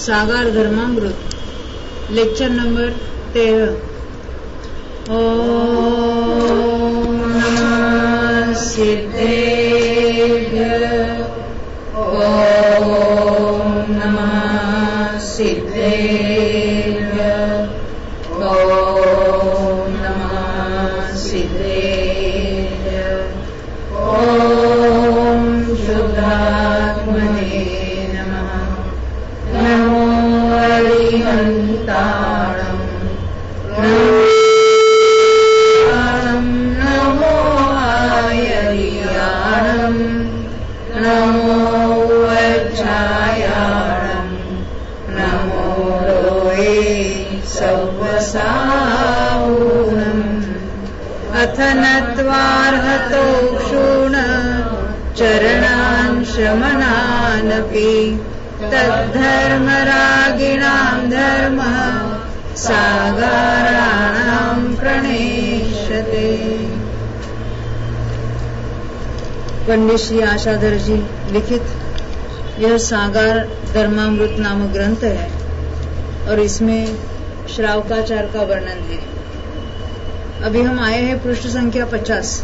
सागर धर्मामृत lecture number 13। ओम नमः सिद्धेभ्य ओम नमः सिद्धेभ्य ओम नमः सिद्धेभ्य ओम शुद्धात्मने नमो हरिहन्ताणं नमो आयर्याणं नमो वज्रायाणं नमो लोये सव्वसाहुनम् अथ नत्वार्हतो क्षूण चरणान् शमनानपि तद्धर्मरागिणां धर्मः सागराणां प्रणेष्यते। पंडित श्री आशाधर जी लिखित यह सागर धर्मामृत नामक ग्रंथ है और इसमें श्रावकाचार का वर्णन है। अभी हम आए हैं पृष्ठ संख्या 50।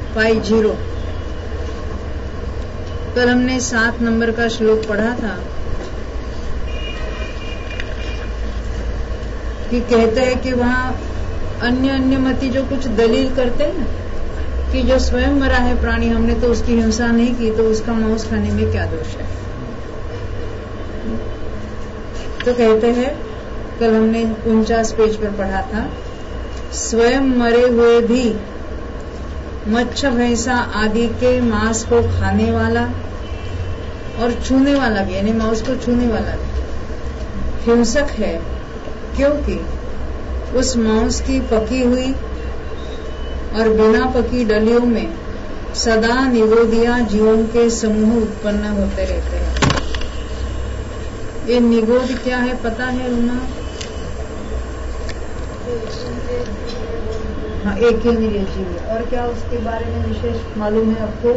कल हमने 7 नंबर का श्लोक पढ़ा था कि कहते हैं कि वहाँ अन्य मती जो कुछ दलील करते हैं कि जो स्वयं मरा है प्राणी, हमने तो उसकी हिंसा नहीं की तो उसका मांस खाने में क्या दोष है। तो कहते हैं, कल हमने 49 पेज पर पढ़ा था, स्वयं मरे हुए भी मच्छ भैंसा आदि के मांस को खाने वाला और छूने वाला भी, यानी मांस को छूने वाला भी हिंसक है, क्योंकि उस मांस की पकी हुई और बिना पकी डलियों में सदा निगोदिया जीवों के समूह उत्पन्न होते रहते हैं। ये निगोद क्या है पता है रुना? हाँ, एक इंद्रिय जीव। और क्या उसके बारे में विशेष मालूम है आपको?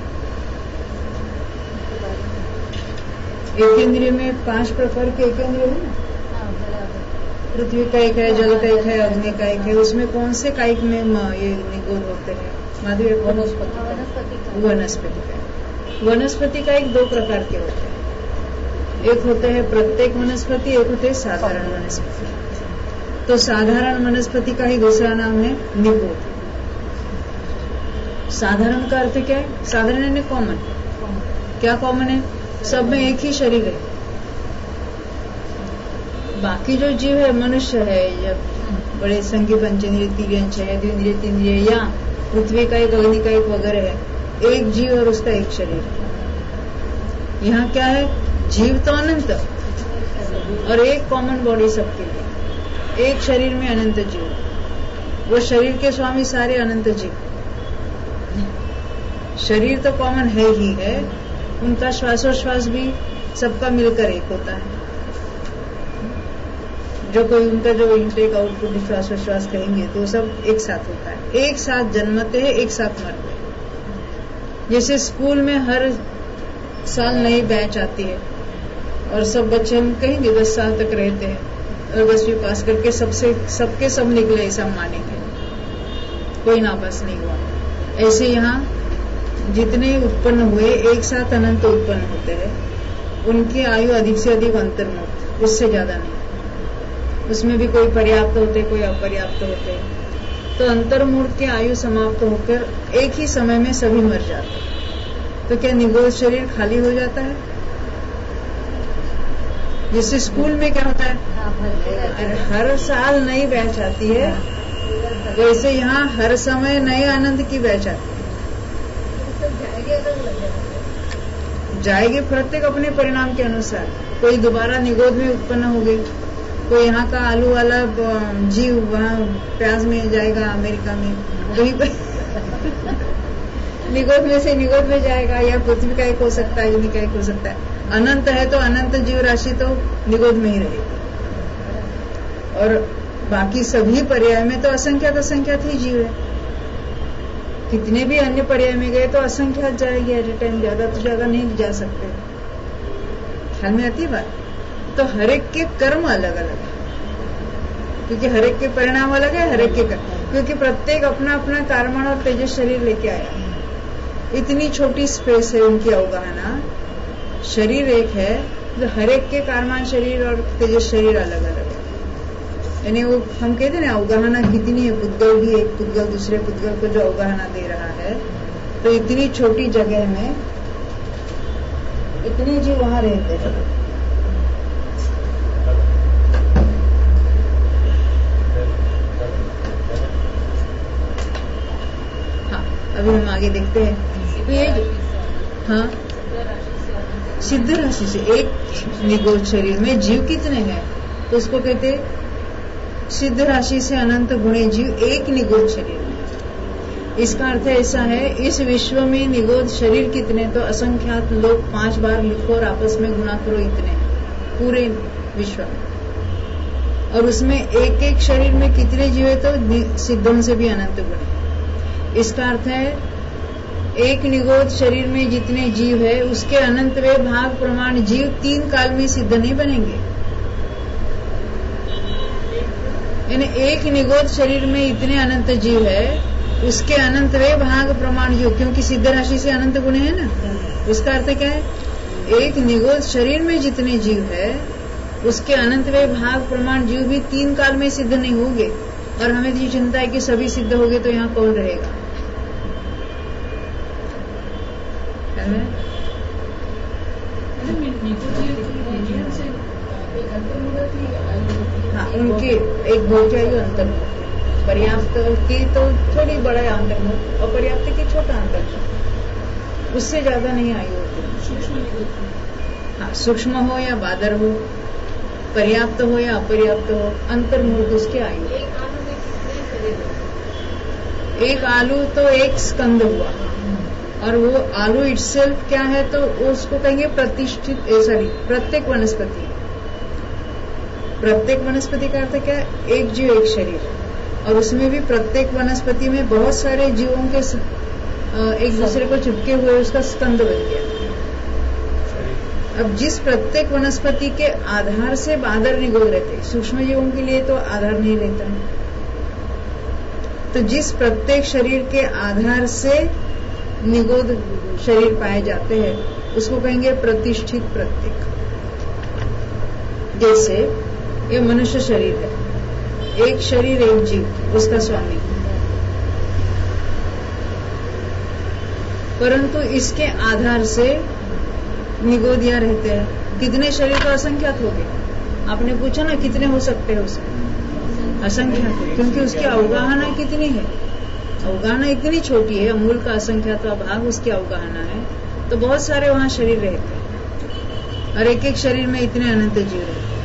एक इंद्रिय में 5 प्रकार के एक इंद्रिय है ना? पृथ्वी का एक है, जल का एक है, अग्नि का एक है। उसमें कौन से कायिक में ये निगोद होते हैं? माधुर्य वनस्पति का। वनस्पति का एक 2 प्रकार के होते हैं, एक होते हैं प्रत्येक वनस्पति, एक होते हैं साधारण वनस्पति। तो साधारण वनस्पति का ही दूसरा नाम है निगोद। साधारण का अर्थ क्या है? साधारण यानी कॉमन। क्या कॉमन है? सब में एक ही शरीर है। बाकी जो जीव है, मनुष्य है या बड़े संघी पंचेंद्रिय, तीर्यंश है, द्विंद्रिय, तीन्द्रिय या पृथ्वी का एक, अग्नि का एक वगैरह है, एक जीव और उसका एक शरीर। यहाँ क्या है? जीव तो अनंत और एक कॉमन बॉडी सबके लिए, एक शरीर में अनंत जीव। वो शरीर के स्वामी सारे अनंत जीव। शरीर तो कॉमन है ही है, उनका श्वासोश्वास भी सबका मिलकर एक होता है। जो कोई उनका जो इनटेक आउटपुट श्वासोश्वास कहेंगे तो सब एक साथ होता है। एक साथ जन्मते हैं, एक साथ मरते हैं। जैसे स्कूल में हर साल नई बैच आती है और सब बच्चे हम कहेंगे 10 साल तक रहते हैं और 10वीं पास करके सबके सब निकले, ऐसा मानेंगे, कोई नापास नहीं हुआ। ऐसे यहाँ जितने उत्पन्न हुए एक साथ अनंत उत्पन्न होते हैं, उनकी आयु अधिक से अधिक अंतर्मुक्त, उससे ज्यादा नहीं। उसमें भी कोई पर्याप्त होते, कोई अपर्याप्त होते। तो अंतर्मूर्त की आयु समाप्त होकर एक ही समय में सभी मर जाते। तो क्या निगोद शरीर खाली हो जाता है? जैसे स्कूल में क्या होता है, हर साल नई बैच आती है, वैसे यहाँ हर समय नए आनंद की बैच आती है। जाएगी प्रत्येक अपने परिणाम के अनुसार। कोई दोबारा निगोद में उत्पन्न हो गई, कोई यहाँ का आलू वाला जीव वहाँ प्याज में जाएगा, अमेरिका में कहीं पर निगोद में से निगोद में जाएगा, या पृथ्वी का एक हो सकता है, अग्नि का एक हो सकता है। अनंत है तो अनंत जीव राशि तो निगोद में ही रहेगी। और बाकी सभी पर्याय में तो असंख्यात ही जीव है। कितने भी अन्य पर्याय में गए तो असंख्यात जाएगी एट ए टाइम, ज्यादा तो ज्यादा नहीं जा सकते। ख्याल में आती बात? तो हर एक के कर्म अलग अलग है, क्योंकि हर एक के परिणाम अलग है, हर एक के कर्म, क्योंकि प्रत्येक अपना अपना कारमान और तेजस शरीर लेके आया। इतनी छोटी स्पेस है उनकी अवगाहना, शरीर एक है, तो हर एक के कारमान शरीर और तेजस शरीर अलग अलग है। यानी वो हम कहते हैं ना अवगाहना कितनी है, पुद्गल भी एक पुद्गल दूसरे पुद्गल को जो अवगाहना दे रहा है, तो इतनी छोटी जगह में इतने जीव वहां रहते हैं। हाँ, अभी हम आगे देखते हैं। तो ये हाँ, सिद्ध राशि से एक निगोच शरीर में जीव कितने हैं, तो उसको कहते सिद्ध राशि से अनंत गुणे जीव एक निगोच शरीर में। इसका अर्थ ऐसा है, इस विश्व में निगोद शरीर कितने, तो असंख्यात लोग 5 बार लिखो और आपस में गुणा करो, इतने पूरे विश्व में। और उसमें एक एक शरीर में कितने जीव है, तो सिद्धों से भी अनंत गुणे। इसका अर्थ है एक निगोद शरीर में जितने जीव है उसके अनंतवे भाग प्रमाण जीव 3 काल में सिद्ध नहीं बनेंगे। यानी एक निगोद शरीर में इतने अनंत जीव है, उसके अनंत वे भाग प्रमाण जीव, क्योंकि सिद्ध राशि से अनंत गुण है ना। उसका अर्थ क्या है, एक निगोद शरीर में जितने जीव है उसके अनंत वे भाग प्रमाण जीव भी 3 काल में सिद्ध नहीं होंगे। और हमें ये चिंता है कि सभी सिद्ध हो गए तो यहाँ कौन रहेगा। हाँ, उनकी एक भोग्य आयु अंतर, पर्याप्त की तो थोड़ी बड़ा अंतर, अपर्याप्त की छोटा अंतर, उससे ज्यादा नहीं आयु होती। हाँ, सूक्ष्म हो या बादर हो, पर्याप्त हो या अपर्याप्त हो, अंतर मूर्त उसके आयु। एक आलू तो एक स्कंद हुआ, और वो आलू इटसेल्फ क्या है, तो उसको कहेंगे प्रतिष्ठित, सॉरी प्रत्येक वनस्पति। प्रत्येक वनस्पति का अर्थ क्या है, एक जीव एक शरीर, और उसमें भी प्रत्येक वनस्पति में बहुत सारे जीवों के एक दूसरे को चिपके हुए उसका स्कंद बन गया। अब जिस प्रत्येक वनस्पति के आधार से बादर निगोद रहते, सूक्ष्म जीवों के लिए तो आधार नहीं रहता है, तो जिस प्रत्येक शरीर के आधार से निगोद शरीर पाए जाते हैं उसको कहेंगे प्रतिष्ठित प्रत्येक। जैसे ये मनुष्य शरीर है, एक शरीर एक जीव उसका स्वामी, परंतु इसके आधार से निगोदिया रहते हैं। कितने शरीर तो असंख्यात हो गए। आपने पूछा ना कितने हो सकते हैं उसमें, असंख्यात, क्योंकि उसकी अवगाहना कितनी है, अवगाहना इतनी छोटी है, अमूल का असंख्यात भाग उसकी अवगाहना है, तो बहुत सारे वहां शरीर रहते हैं, और एक एक शरीर में इतने अनंत जीव रहते हैं।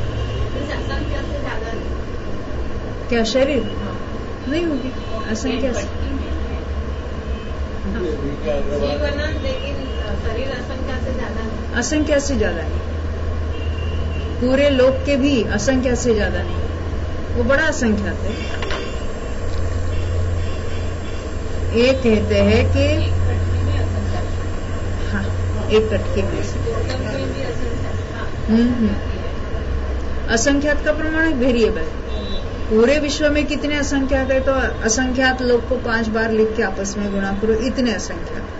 क्या शरीर नहीं होगी असंख्या से, असंख्या से ज्यादा नहीं, पूरे लोक के भी असंख्या से ज्यादा नहीं, वो बड़ा असंख्यात है। ये कहते हैं कि हाँ, एक कटके में असंख्यात का प्रमाण वेरिएबल। पूरे विश्व में कितने असंख्यात है, तो असंख्यात लोग को 5 बार लिख के आपस में गुणा करो, इतने असंख्यात।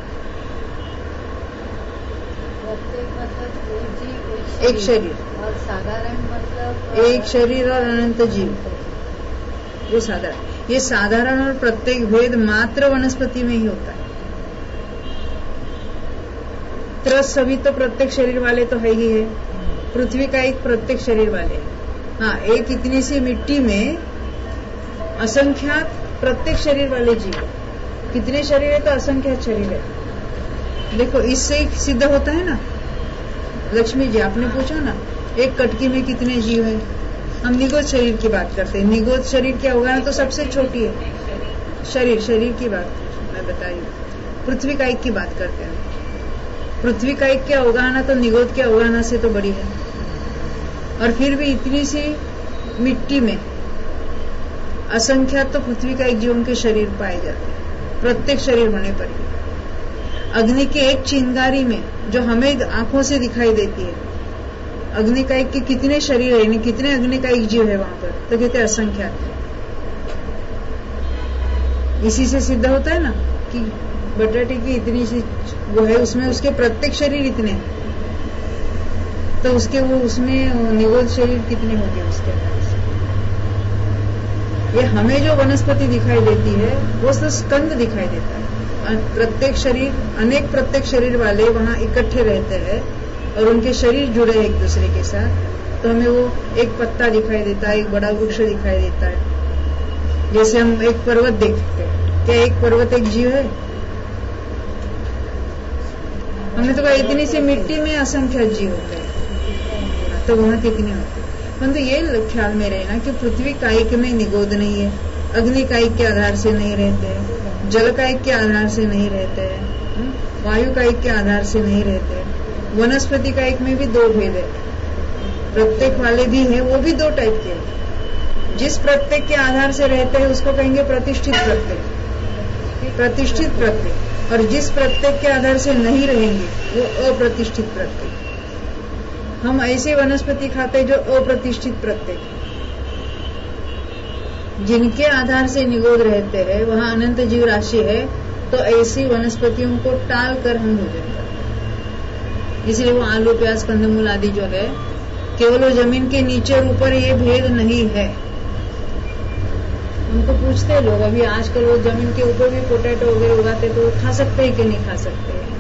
एक शरीर और साधारण मतलब एक शरीर और अनंत जीव, ये साधारण। ये साधारण और प्रत्येक भेद मात्र वनस्पति में ही होता है। त्रस सभी तो प्रत्येक शरीर वाले तो है ही है, पृथ्वी का एक प्रत्येक शरीर वाले। हाँ, एक इतनी सी मिट्टी में असंख्यात प्रत्येक शरीर वाले जीव, कितने शरीर है, तो असंख्यात शरीर है। देखो इससे सिद्ध होता है ना। लक्ष्मी जी आपने पूछा ना, एक कटकी में कितने जीव है, हम निगोद शरीर की बात करते हैं। निगोद शरीर की अवगाहना तो सबसे छोटी है, शरीर की बात मैं बताई। पृथ्वी का एक की बात करते हैं, पृथ्वी का एक की अवगाहना तो निगोद की अवगाहना से तो बड़ी है, और फिर भी इतनी सी मिट्टी में असंख्यात तो पृथ्वी का एक जीवों के शरीर पाए जाते हैं, प्रत्येक शरीर होने पर ही। अग्नि के एक चिंगारी में जो हमें आंखों से दिखाई देती है, अग्निकायिक के कितने शरीर है, कितने अग्निकायिक जीव है वहां पर, तो कहते असंख्यात है। इसी से सिद्ध होता है ना कि बटाटे की इतनी सी वो है, उसमें उसके प्रत्येक शरीर इतने हैं, तो उसके वो उसमें निगोद शरीर कितने होंगे उसके अंदर से। ये हमें जो वनस्पति दिखाई देती है वो तो स्कंद दिखाई देता है। प्रत्येक शरीर, अनेक प्रत्येक शरीर वाले वहां इकट्ठे रहते हैं और उनके शरीर जुड़े हैं एक दूसरे के साथ, तो हमें वो एक पत्ता दिखाई देता है, एक बड़ा वृक्ष दिखाई देता है। जैसे हम एक पर्वत देखते हैं, क्या एक पर्वत एक जीव है? हमने तो कहा इतनी सी मिट्टी में असंख्य जीव होते हैं, तो वहां कितने होते हैं। परंतु ये ख्याल में रहना कि पृथ्वी कायिक में निगोद नहीं है, अग्नि कायिक के आधार से नहीं रहते, जल कायिक के आधार से नहीं रहते, वायु कायिक के आधार से नहीं रहते। वनस्पति कायिक में भी दो भेद है, प्रत्येक वाले भी है, वो भी दो टाइप के हैं। जिस प्रत्येक के आधार से रहते हैं उसको कहेंगे प्रतिष्ठित प्रत्येक, प्रतिष्ठित प्रत्येक, और जिस प्रत्येक के आधार से नहीं रहेंगे वो अप्रतिष्ठित प्रत्येक। हम ऐसे वनस्पति खाते जो अप्रतिष्ठित प्रत्येक, जिनके आधार से निगोद रहते हैं, वहां अनंत जीव राशि है, तो ऐसी वनस्पतियों को टाल कर हम भोजन करते हैं। इसलिए वो आलू प्याज कंदमूल आदि जो है केवल वो जमीन के नीचे और ऊपर ये भेद नहीं है। उनको पूछते हैं लोग, अभी आजकल वो जमीन के ऊपर भी पोटैटो वगैरह उगाते, तो वो खा सकते हैं कि नहीं खा सकते हैं,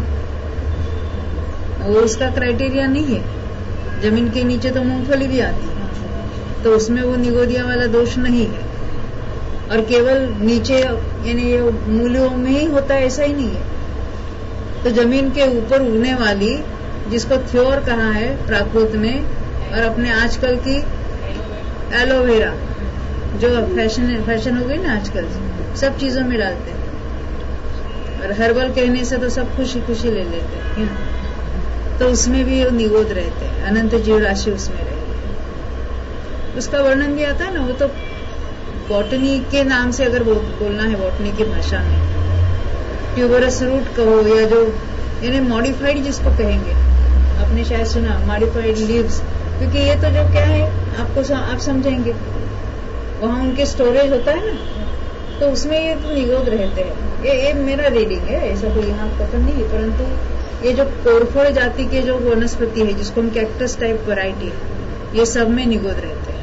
वो उसका क्राइटेरिया नहीं है। जमीन के नीचे तो मूंगफली भी आती है, तो उसमें वो निगोदिया वाला दोष नहीं है। और केवल नीचे यानी ये मूलों में ही होता है ऐसा ही नहीं है। तो जमीन के ऊपर उगने वाली, जिसको थ्योर कहा है प्राकृत में, और अपने आजकल की एलोवेरा जो फैशन हो गई ना आजकल, सब चीजों में डालते हैं, और हर्बल कहने से तो सब खुशी खुशी ले लेते हैं, तो उसमें भी निगोद रहते हैं, अनंत जीव राशि उसमें रहती है। उसका वर्णन भी आता है ना, वो तो बॉटनी के नाम से अगर बोलना है, बॉटनी की भाषा में ट्यूबरस रूट कहो, या जो यानी मॉडिफाइड जिसको कहेंगे, आपने शायद सुना मॉडिफाइड लीव्स, क्योंकि ये तो जो क्या है आप समझेंगे, वहां उनके स्टोरेज होता है ना, तो उसमें ये तो निगोद रहते हैं। ये मेरा रीडिंग है, ऐसा कोई यहाँ पता नहीं है, परंतु ये जो कोरफड़ जाति के जो वनस्पति है, जिसको हम कैक्टस टाइप वैरायटी है, ये सब में निगोद रहते हैं।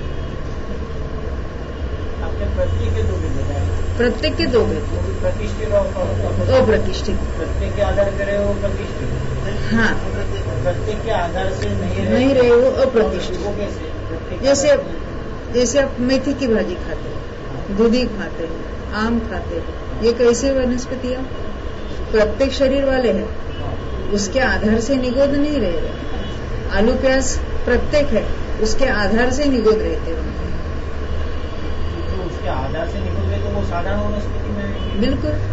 प्रत्येक के दो भेद बताए, प्रत्येक के दो भेद, प्रतिष्ठित और अप्रतिष्ठित। प्रत्येक के आधार करे वो प्रतिष्ठित, हाँ, प्रत्येक के आधार से नहीं रहे वो अप्रतिष्ठित। वो कैसे? जैसे आप मेथी की भाजी खाते हैं, दूधी खाते हैं, आम खाते हैं, ये कैसे वनस्पतियां प्रत्येक शरीर वाले हैं, उसके आधार से निगोद नहीं रहे। आलू प्याज प्रत्येक है, उसके आधार से निगोद रहते हैं, तो उसके आधार से निगोद रहे, तो वो साधारण वनस्पति में बिल्कुल।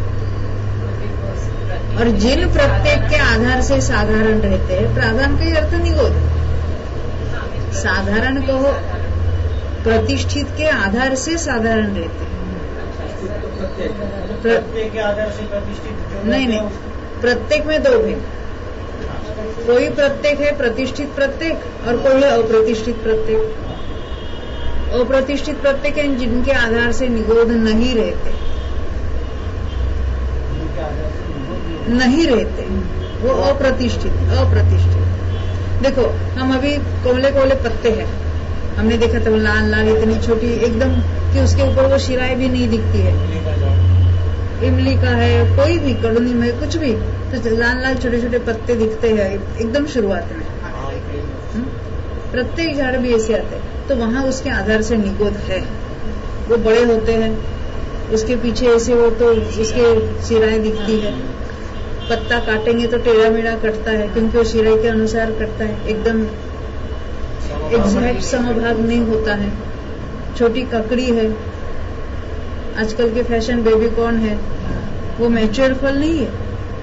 और जिन प्रत्येक के आधार से साधारण रहते हैं, प्राधान का अर्थ निगोद, साधारण कहो, प्रतिष्ठित के आधार से साधारण रहते हैं। प्रत्येक के आधार से प्रतिष्ठित नहीं, प्रत्येक में दो भेद, कोई प्रत्येक है प्रतिष्ठित प्रत्येक और कोई है अप्रतिष्ठित प्रत्येक। अप्रतिष्ठित प्रत्येक है जिनके आधार से निगोद नहीं रहते, नहीं रहते, वो अप्रतिष्ठित। देखो, हम अभी कोले कोले पत्ते हैं, हमने देखा था लाल लाल इतनी छोटी एकदम कि उसके ऊपर वो शिराएं भी नहीं दिखती है। इमली का है, कोई भी कड़नी में कुछ भी, तो लाल लाल छोटे छोटे पत्ते दिखते हैं एकदम शुरुआत में। प्रत्येक झाड़ भी ऐसे आते हैं, तो वहां उसके आधार से निगोद है। वो बड़े होते हैं, उसके पीछे ऐसे वो तो उसके शिराएं दिखती है। पत्ता काटेंगे तो टेढ़ा मेढ़ा कटता है, क्योंकि वो शिराई के अनुसार कटता है, एकदम एग्जैक्ट समभाग नहीं होता है। छोटी ककड़ी है, आजकल के फैशन बेबी कॉर्न है, वो मैच्योर फल नहीं है।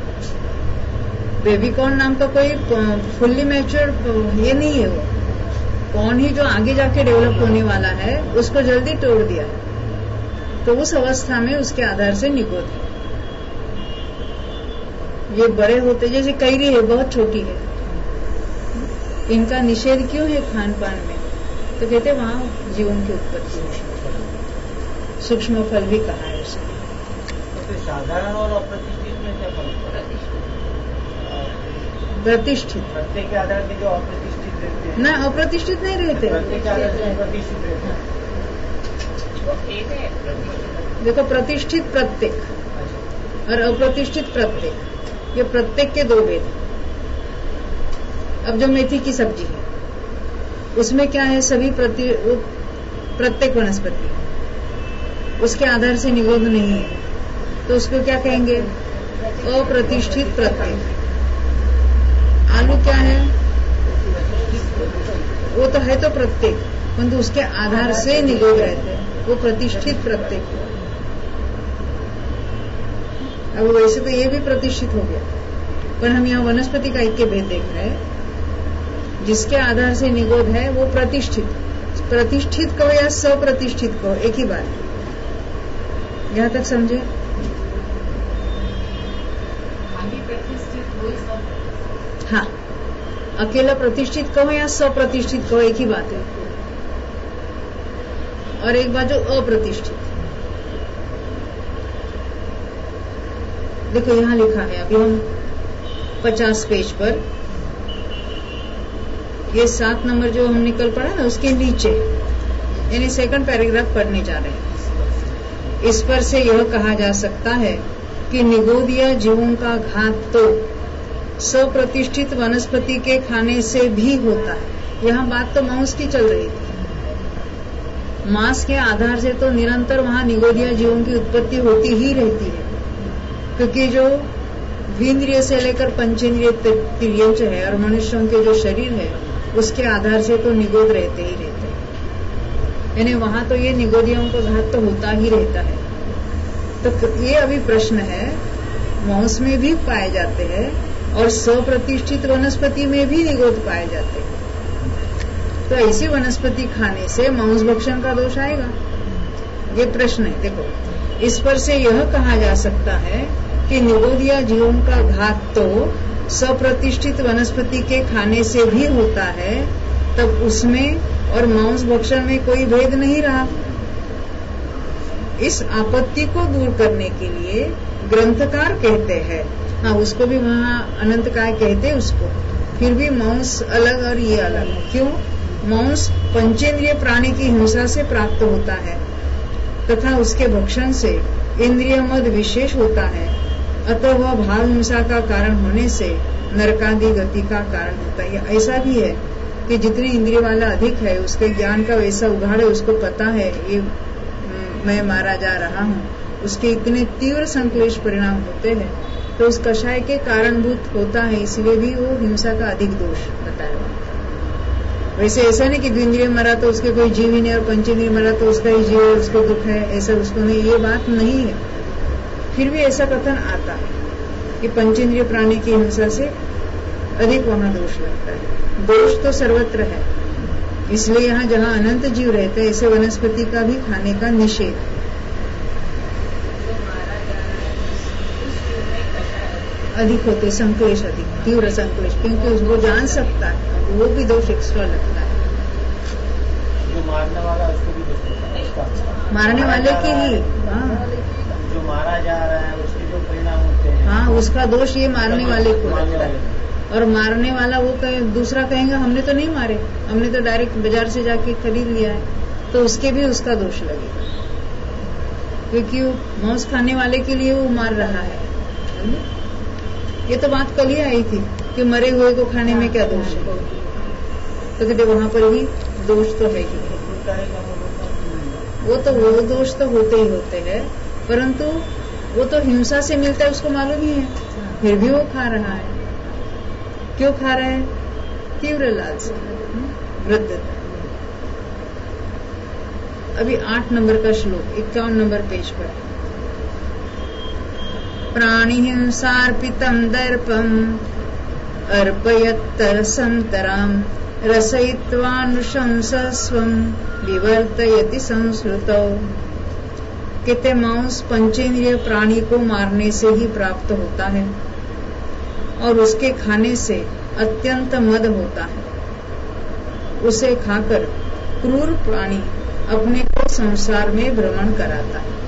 बेबी कॉर्न नाम का कोई फुल्ली मैच्योर ये नहीं है, वो कॉर्न ही जो आगे जाके डेवलप होने वाला है, उसको जल्दी तोड़ दिया, तो उस अवस्था में उसके आधार से निगोद है। ये बड़े होते, जैसे कैरी है, बहुत छोटी है, इनका निषेध क्यों है खान पान में? तो कहते वहां जीवन की उत्पत्ति है। सूक्ष्म फल भी कहा है उसे। तो साधारण और अप्रतिष्ठित में क्या फर्क पड़ा? प्रतिष्ठित प्रत्येक के आधार पे जो अप्रतिष्ठित रहते हैं ना, अप्रतिष्ठित नहीं रहते। प्रत्येक के आधार पे प्रतिष्ठित रहते हैं। देखो, प्रतिष्ठित प्रत्येक और अप्रतिष्ठित प्रत्येक, ये प्रत्येक के दो भेद। अब जो मेथी की सब्जी है उसमें क्या है, सभी प्रत्येक वनस्पति उसके आधार से निगोद नहीं है, तो उसको क्या कहेंगे? अप्रतिष्ठित प्रत्येक। आलू क्या है? वो तो है तो प्रत्येक, परंतु उसके आधार से निगोद रहते हैं, वो प्रतिष्ठित प्रत्येक। अब वैसे तो ये भी प्रतिष्ठित हो गया, पर हम यहाँ वनस्पति का एक भेद देख रहे हैं। जिसके आधार से निगोद है वो प्रतिष्ठित। प्रतिष्ठित कहो या सप्रतिष्ठित कहो, एक ही बात। यहां तक समझे? हाँ, अकेला प्रतिष्ठित कहो या सप्रतिष्ठित कहो, एक ही बात है। और एक बात जो अप्रतिष्ठित, देखो यहां लिखा है, अभी हम 50 पेज पर ये 7 नंबर जो हमने कल पढ़ा ना, उसके नीचे यानी सेकंड पैराग्राफ पढ़ने जा रहे हैं। इस पर से यह कहा जा सकता है कि निगोदिया जीवों का घात तो सप्रतिष्ठित वनस्पति के खाने से भी होता है। यहाँ बात तो मांस की चल रही थी। मांस के आधार से तो निरंतर वहां निगोदिया जीवों की उत्पत्ति होती ही रहती है, क्योंकि जो द्विंद्रिय से लेकर पंचेंद्रिय तिर्यंच है और मनुष्यों के जो शरीर है उसके आधार से तो निगोद रहते ही रहते हैं। यानी वहां तो ये निगोदियों का घात तो होता ही रहता है। तो ये अभी प्रश्न है, मांस में भी पाए जाते हैं और सप्रतिष्ठित वनस्पति में भी निगोद पाए जाते हैं, तो ऐसी वनस्पति खाने से मांस भक्षण का दोष आएगा? ये प्रश्न है। देखो, इस पर से यह कहा जा सकता है कि निगोदिया जीवों का घात तो सप्रतिष्ठित वनस्पति के खाने से भी होता है, तब उसमें और मांस भक्षण में कोई भेद नहीं रहा। इस आपत्ति को दूर करने के लिए ग्रंथकार कहते हैं, हाँ उसको भी वहाँ अनंत काय कहते हैं उसको, फिर भी मांस अलग और ये अलग। क्यों? मांस पंचेंद्रिय प्राणी की हिंसा से प्राप्त होता है तथा उसके भक्षण से इंद्रिय मद विशेष होता है, अतः वह भाव हिंसा का कारण होने से नरकादि गति का कारण होता है। ऐसा भी है कि जितने इंद्रिय वाला अधिक है उसके ज्ञान का वैसा उघाड़ है, उसको पता है ये मैं मारा जा रहा हूँ, उसके इतने तीव्र संक्लेश परिणाम होते हैं, तो उस कषाय के कारणभूत होता है, इसलिए भी वो हिंसा का अधिक दोष बताया। वैसे ऐसा नहीं कि द्विंद्रिय मरा तो उसके कोई जीव ही नहीं और पंचेंद्रिय मरा तो उसका ही जीव है, उसको दुख है, ऐसा उसको नहीं, ये बात नहीं है। फिर भी ऐसा कथन आता है कि पंचेंद्रिय प्राणी की हिंसा से अधिक वहां दोष लगता है। दोष तो सर्वत्र है, इसलिए यहाँ जहाँ अनंत जीव रहते हैं ऐसे वनस्पति का भी खाने का निषेध। अधिक होते संक्लेश, अधिक तीव्र संक्लेश, क्योंकि उसको जान सकता है, वो भी दोष एक्स्ट्रा लगता है। जो मारने वाला उसको भी दोष लगता है, मारने वाले की ही, हाँ जो मारा जा रहा है उसके जो परिणाम होते हैं, हाँ उसका दोष ये मारने वाले को लगता है। और मारने वाला वो दूसरा कहेगा हमने तो नहीं मारे, हमने तो डायरेक्ट बाजार से जाके खरीद लिया है, तो उसके भी उसका दोष लगेगा, क्योंकि मांस खाने वाले के लिए वो मार रहा है। ये तो बात कल ही आई थी कि मरे हुए को खाने में क्या दोष है, तो कहते वहां पर भी दोष तो है ही। वो दोष तो होते ही होते हैं, परंतु वो तो हिंसा से मिलता है, उसको मालूम ही है, फिर भी वो खा रहा है। क्यों खा रहा है? तीव्र लालसा, वृद्धता। अभी 8 नंबर का श्लोक 51 नंबर पेज पर। प्राणि हिंसार्पितम दर्पम अर्पयत्तरसंतराम रसयित्वानुशंसस्वम विवर्तयति संस्कृतौ। कहते मांस पंचेंद्रिय प्राणी को मारने से ही प्राप्त होता है और उसके खाने से अत्यंत मद होता है। उसे खाकर क्रूर प्राणी अपने को संसार में भ्रमण कराता है।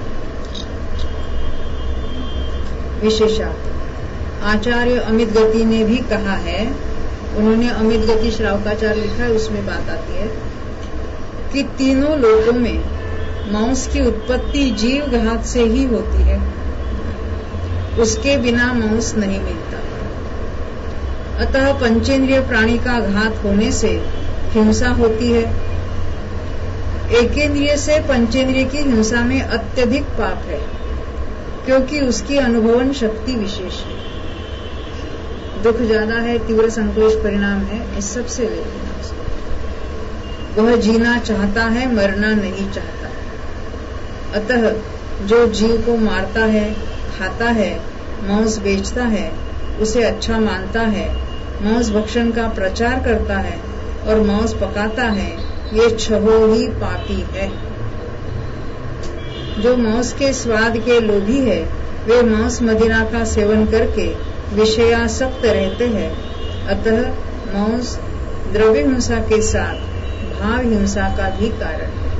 विशेषार्थ आचार्य अमित गति ने भी कहा है, उन्होंने अमित गति श्रावकाचार्य लिखा है, उसमें बात आती है कि तीनों लोकों में मांस की उत्पत्ति जीव घात से ही होती है, उसके बिना मांस नहीं मिलता। अतः पंचेंद्रिय प्राणी का घात होने से हिंसा होती है। एकेंद्रिय से पंचेंद्रिय की हिंसा में अत्यधिक पाप है, क्योंकि उसकी अनुभवन शक्ति विशेष है। दुख ज्यादा है, तीव्र संतोष परिणाम है, इस सबसे लेकिन वह जीना चाहता है, मरना नहीं चाहता। अतः जो जीव को मारता है, खाता है, मांस बेचता है, उसे अच्छा मानता है, मांस भक्षण का प्रचार करता है और मांस पकाता है, ये छहो ही पापी है। जो मांस के स्वाद के लोभी है, वे मांस मदिरा का सेवन करके विषयासक्त रहते हैं। अतः मांस द्रव्य हिंसा के साथ भाव हिंसा का भी कारण है।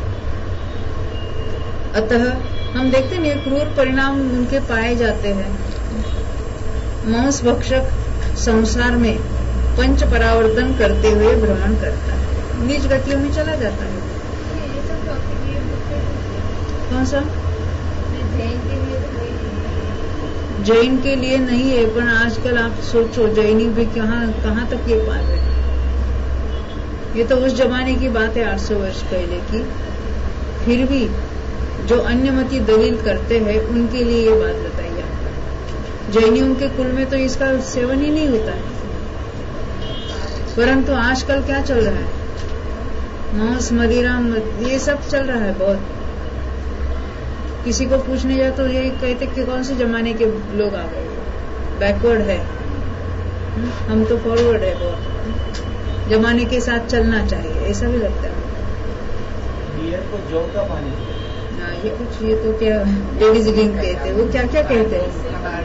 अतः हम देखते हैं क्रूर परिणाम उनके पाए जाते हैं। मांस भक्षक संसार में पंच परावर्तन करते हुए भ्रमण करता है, नीच गतियों में चला जाता है। कौन सा? जैन के लिए नहीं है, पर आजकल आप सोचो जैनी भी कहाँ तक ये पार है। ये तो उस जमाने की बात है, 800 वर्ष पहले की। फिर भी जो अन्यमती दलील करते हैं उनके लिए ये बात बताई जाती है। जैनियों के कुल में तो इसका सेवन ही नहीं होता है, परंतु आजकल क्या चल रहा है, मांस मदिरा ये सब चल रहा है बहुत। किसी को पूछने जाए तो ये कहते कि कौन से जमाने के लोग आ गए, बैकवर्ड है, हम तो फॉरवर्ड है बहुत, जमाने के साथ चलना चाहिए, ऐसा भी लगता है। बियर को जौ का पानी, हाँ ये कुछ, ये तो क्या लेडीज ड्रिंक कहते हैं, वो क्या क्या कहते हैं।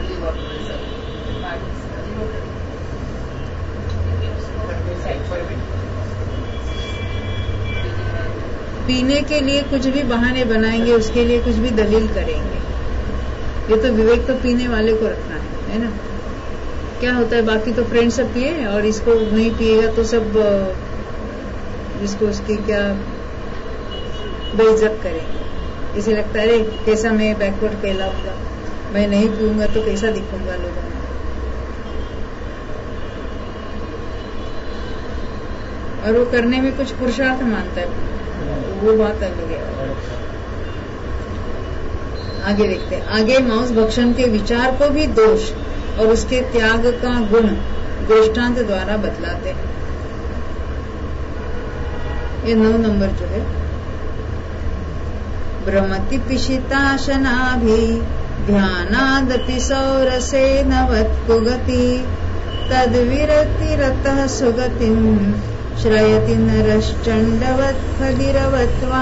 पीने के लिए कुछ भी बहाने बनाएंगे, उसके लिए कुछ भी दलील करेंगे। ये तो विवेक तो पीने वाले को रखना है ना। क्या होता है, बाकी तो फ्रेंड सब पिए और इसको नहीं पिएगा तो सब इसको उसकी क्या बेइज्जत करेंगे। इसे लगता है अरे कैसा मैं बैकवर्ड कहलाऊंगा, मैं नहीं पीऊंगा तो कैसा दिखूंगा लोगों में। और वो करने में कुछ पुरुषार्थ मानता है, वो बात अलग है। आगे देखते हैं। आगे मांस भक्षण के विचार को भी दोष और उसके त्याग का गुण दृष्टांत द्वारा बतलाते हैं। ये 9 नंबर जो है, भ्रमति पिशिताशनाभि ध्यानादपि सौरसे नवत्कुगति तद्विरतिरतः सुगतिम् श्रयति नरश्चंडवत् खदिरवत्वा।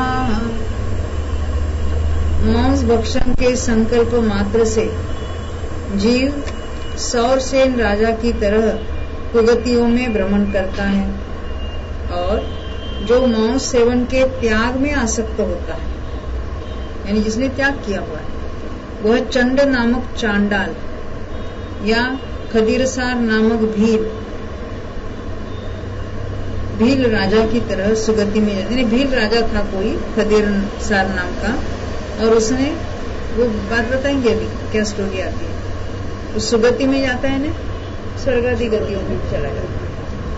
मांस भक्षण के संकल्प मात्र से जीव सौरसेन राजा की तरह कुगतियों में भ्रमण करता है, और जो मांस सेवन के त्याग में आसक्त होता है, यानी जिसने त्याग किया हुआ है, वह चंड नामक चांडाल या खदिरसार नामक भील राजा की तरह सुगति में जाता है। भील राजा था कोई खदिरसार नाम का, और उसने वो बात बताएंगे अभी क्या स्टोरी आती है। उस सुगति में जाता है ना, स्वर्गादि गतियों में चला जाता है।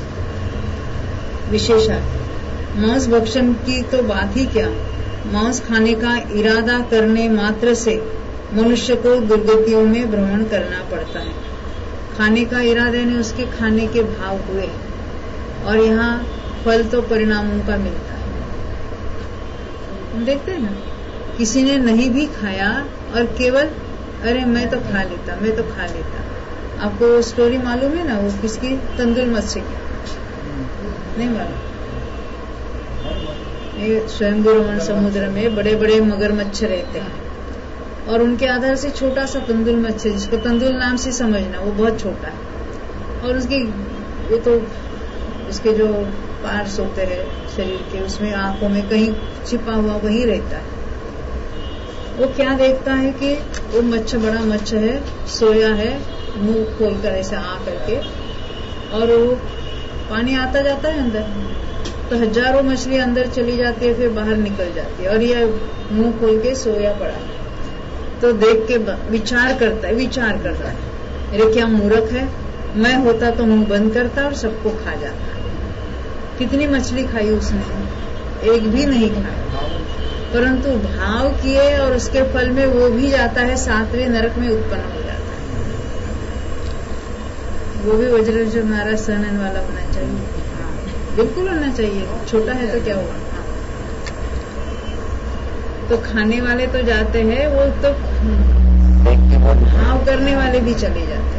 विशेषा मांस भक्षण की तो बात ही क्या, मांस खाने का इरादा करने मात्र से मनुष्य को दुर्गतियों में भ्रमण करना पड़ता है। खाने का इरादा यानी उसके खाने के भाव हुए, और यहाँ फल तो परिणामों का मिलता है। हम देखते हैं ना, किसी ने नहीं भी खाया और केवल अरे मैं तो खा लेता, मैं तो खा लेता। आपको वो स्टोरी मालूम है ना, वो किसकी, तंदुल मत्स्य की, नहीं मालूम? ये स्वयंभू रमण समुद्र में बड़े बड़े मगरमच्छ रहते हैं, और उनके आधार से छोटा सा तंदुल मत्स्य, जिसको तंदुल नाम से समझना, वो बहुत छोटा है, और उसकी वो तो उसके जो पार्ट्स होते हैं शरीर के, उसमें आंखों में कहीं छिपा हुआ वही रहता है। वो क्या देखता है कि वो मच्छ, बड़ा मच्छ है, सोया है, मुंह खोलकर ऐसे आ करके, और वो पानी आता जाता है अंदर, तो हजारों मछली अंदर चली जाती है, फिर बाहर निकल जाती है, और ये मुंह खोल के सोया पड़ा है। तो देख के विचार करता है, अरे क्या मूर्ख है, मैं होता तो मुंह बंद करता और सबको खा जाता। कितनी मछली खाई उसने, एक भी नहीं खाई, परंतु भाव किए और उसके फल में वो भी जाता है, 7वें नरक में उत्पन्न हो जाता है। वो भी वज्र नारा सहन वाला होना चाहिए, बिल्कुल होना चाहिए, छोटा है तो क्या हुआ। तो खाने वाले तो जाते हैं, वो तो भाव करने वाले भी चले जाते हैं।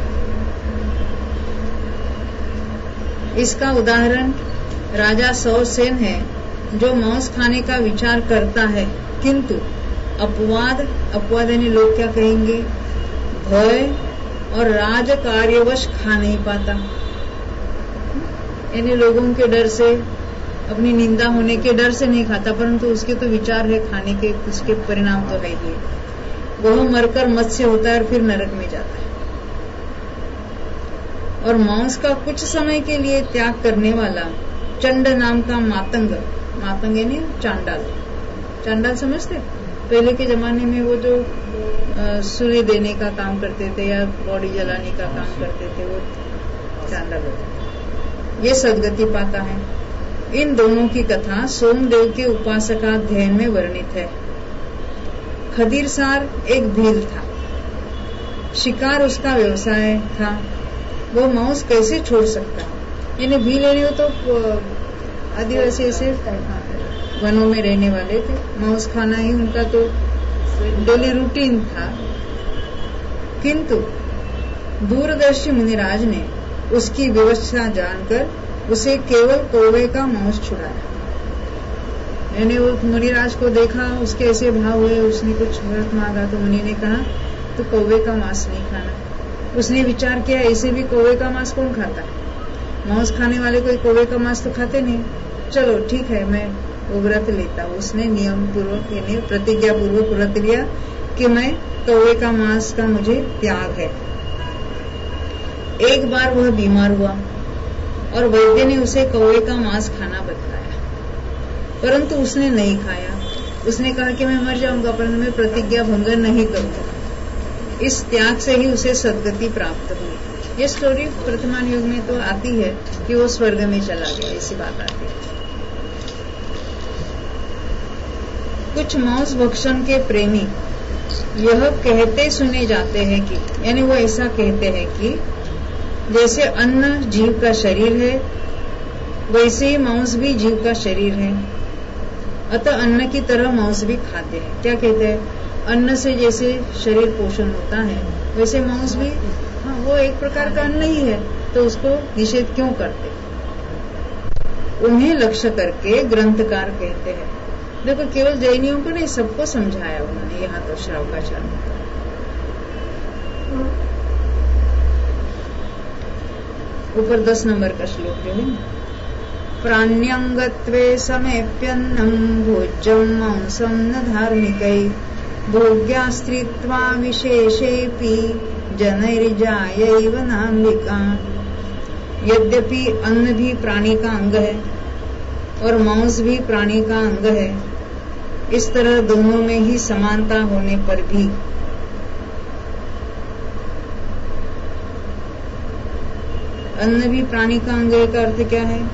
इसका उदाहरण राजा सौसेन है, जो मांस खाने का विचार करता है, किंतु अपवाद यानी लोग क्या कहेंगे, भय और राज कार्यवश खा नहीं पाता, यानी लोगों के डर से, अपनी निंदा होने के डर से नहीं खाता, परंतु उसके तो विचार है खाने के, उसके परिणाम तो है ही। वह मरकर मत्स्य होता है और फिर नरक में जाता है। और मांस का कुछ समय के लिए त्याग करने वाला चंड नाम का मातंग यानी चांडाल समझते? पहले के जमाने में वो जो सूर्य देने का काम करते थे या बॉडी जलाने का काम करते थे, वो चांडाल होते। ये सदगति पाता है। इन दोनों की कथा सोमदेव के उपासकाध्याय में वर्णित है। खदीरसार एक भील था, शिकार उसका व्यवसाय था। वो मांस कैसे छोड़ सकता, यानी भील एरियो तो आदिवासी ऐसे वनों में रहने वाले थे, मांस खाना ही उनका तो डेली रूटीन था। किंतु दूरदर्शी मुनिराज ने उसकी व्यवस्था जानकर उसे केवल कौवे का मांस छुड़ाया। यानी वो मुनिराज को देखा, उसके ऐसे भाव हुए, उसने कुछ व्रत मांगा तो मुनि ने कहा तो कौवे का मांस नहीं खाना। उसने विचार किया, ऐसे भी कौवे का मांस कौन खाता है, मांस खाने वाले कोई कौवे का मांस तो खाते नहीं, चलो ठीक है मैं वो व्रत लेता हूँ। उसने नियम पूर्वक यानी प्रतिज्ञा पूर्वक व्रत लिया कि मैं कौवे का मांस का मुझे त्याग है। एक बार वह बीमार हुआ और वैद्य ने उसे कौवे का मांस खाना बतलाया, परंतु उसने नहीं खाया। उसने कहा कि मैं मर जाऊंगा परंतु मैं प्रतिज्ञा भंग नहीं करूंगा। इस त्याग से ही उसे सदगति प्राप्त हुई। ये स्टोरी वर्तमान युग में तो आती है कि वो स्वर्ग में चला गया, ऐसी बात आती है। कुछ मांस भक्षण के प्रेमी यह कहते सुने जाते हैं कि, यानी वो ऐसा कहते हैं कि जैसे अन्न जीव का शरीर है, वैसे ही मांस भी जीव का शरीर है, अतः अन्न की तरह मांस भी खाते हैं। क्या कहते हैं, अन्न से जैसे शरीर पोषण होता है वैसे मांस भी, हाँ वो एक प्रकार का अन्न ही है, तो उसको निषेध क्यों करते। उन्हें लक्ष्य करके ग्रंथकार कहते हैं, देखो केवल जैनियों को नहीं सबको समझाया उन्होंने। यहाँ तो श्रावकाचार्य ऊपर 10 नंबर का श्लोक जो है, प्राण्यंगत्वे समेप्यन्नं भोज्यं मांसं न धार्मिकै भोग्यास्त्रित्वा विशेषेऽपि जनैर्जायैव नाम्बिका। यद्यपि अन्न भी प्राणी का अंग है और मांस भी प्राणी का अंग है, इस तरह दोनों में ही समानता होने पर भी अन्न भी प्राणी का अंग है का अर्थ क्या है,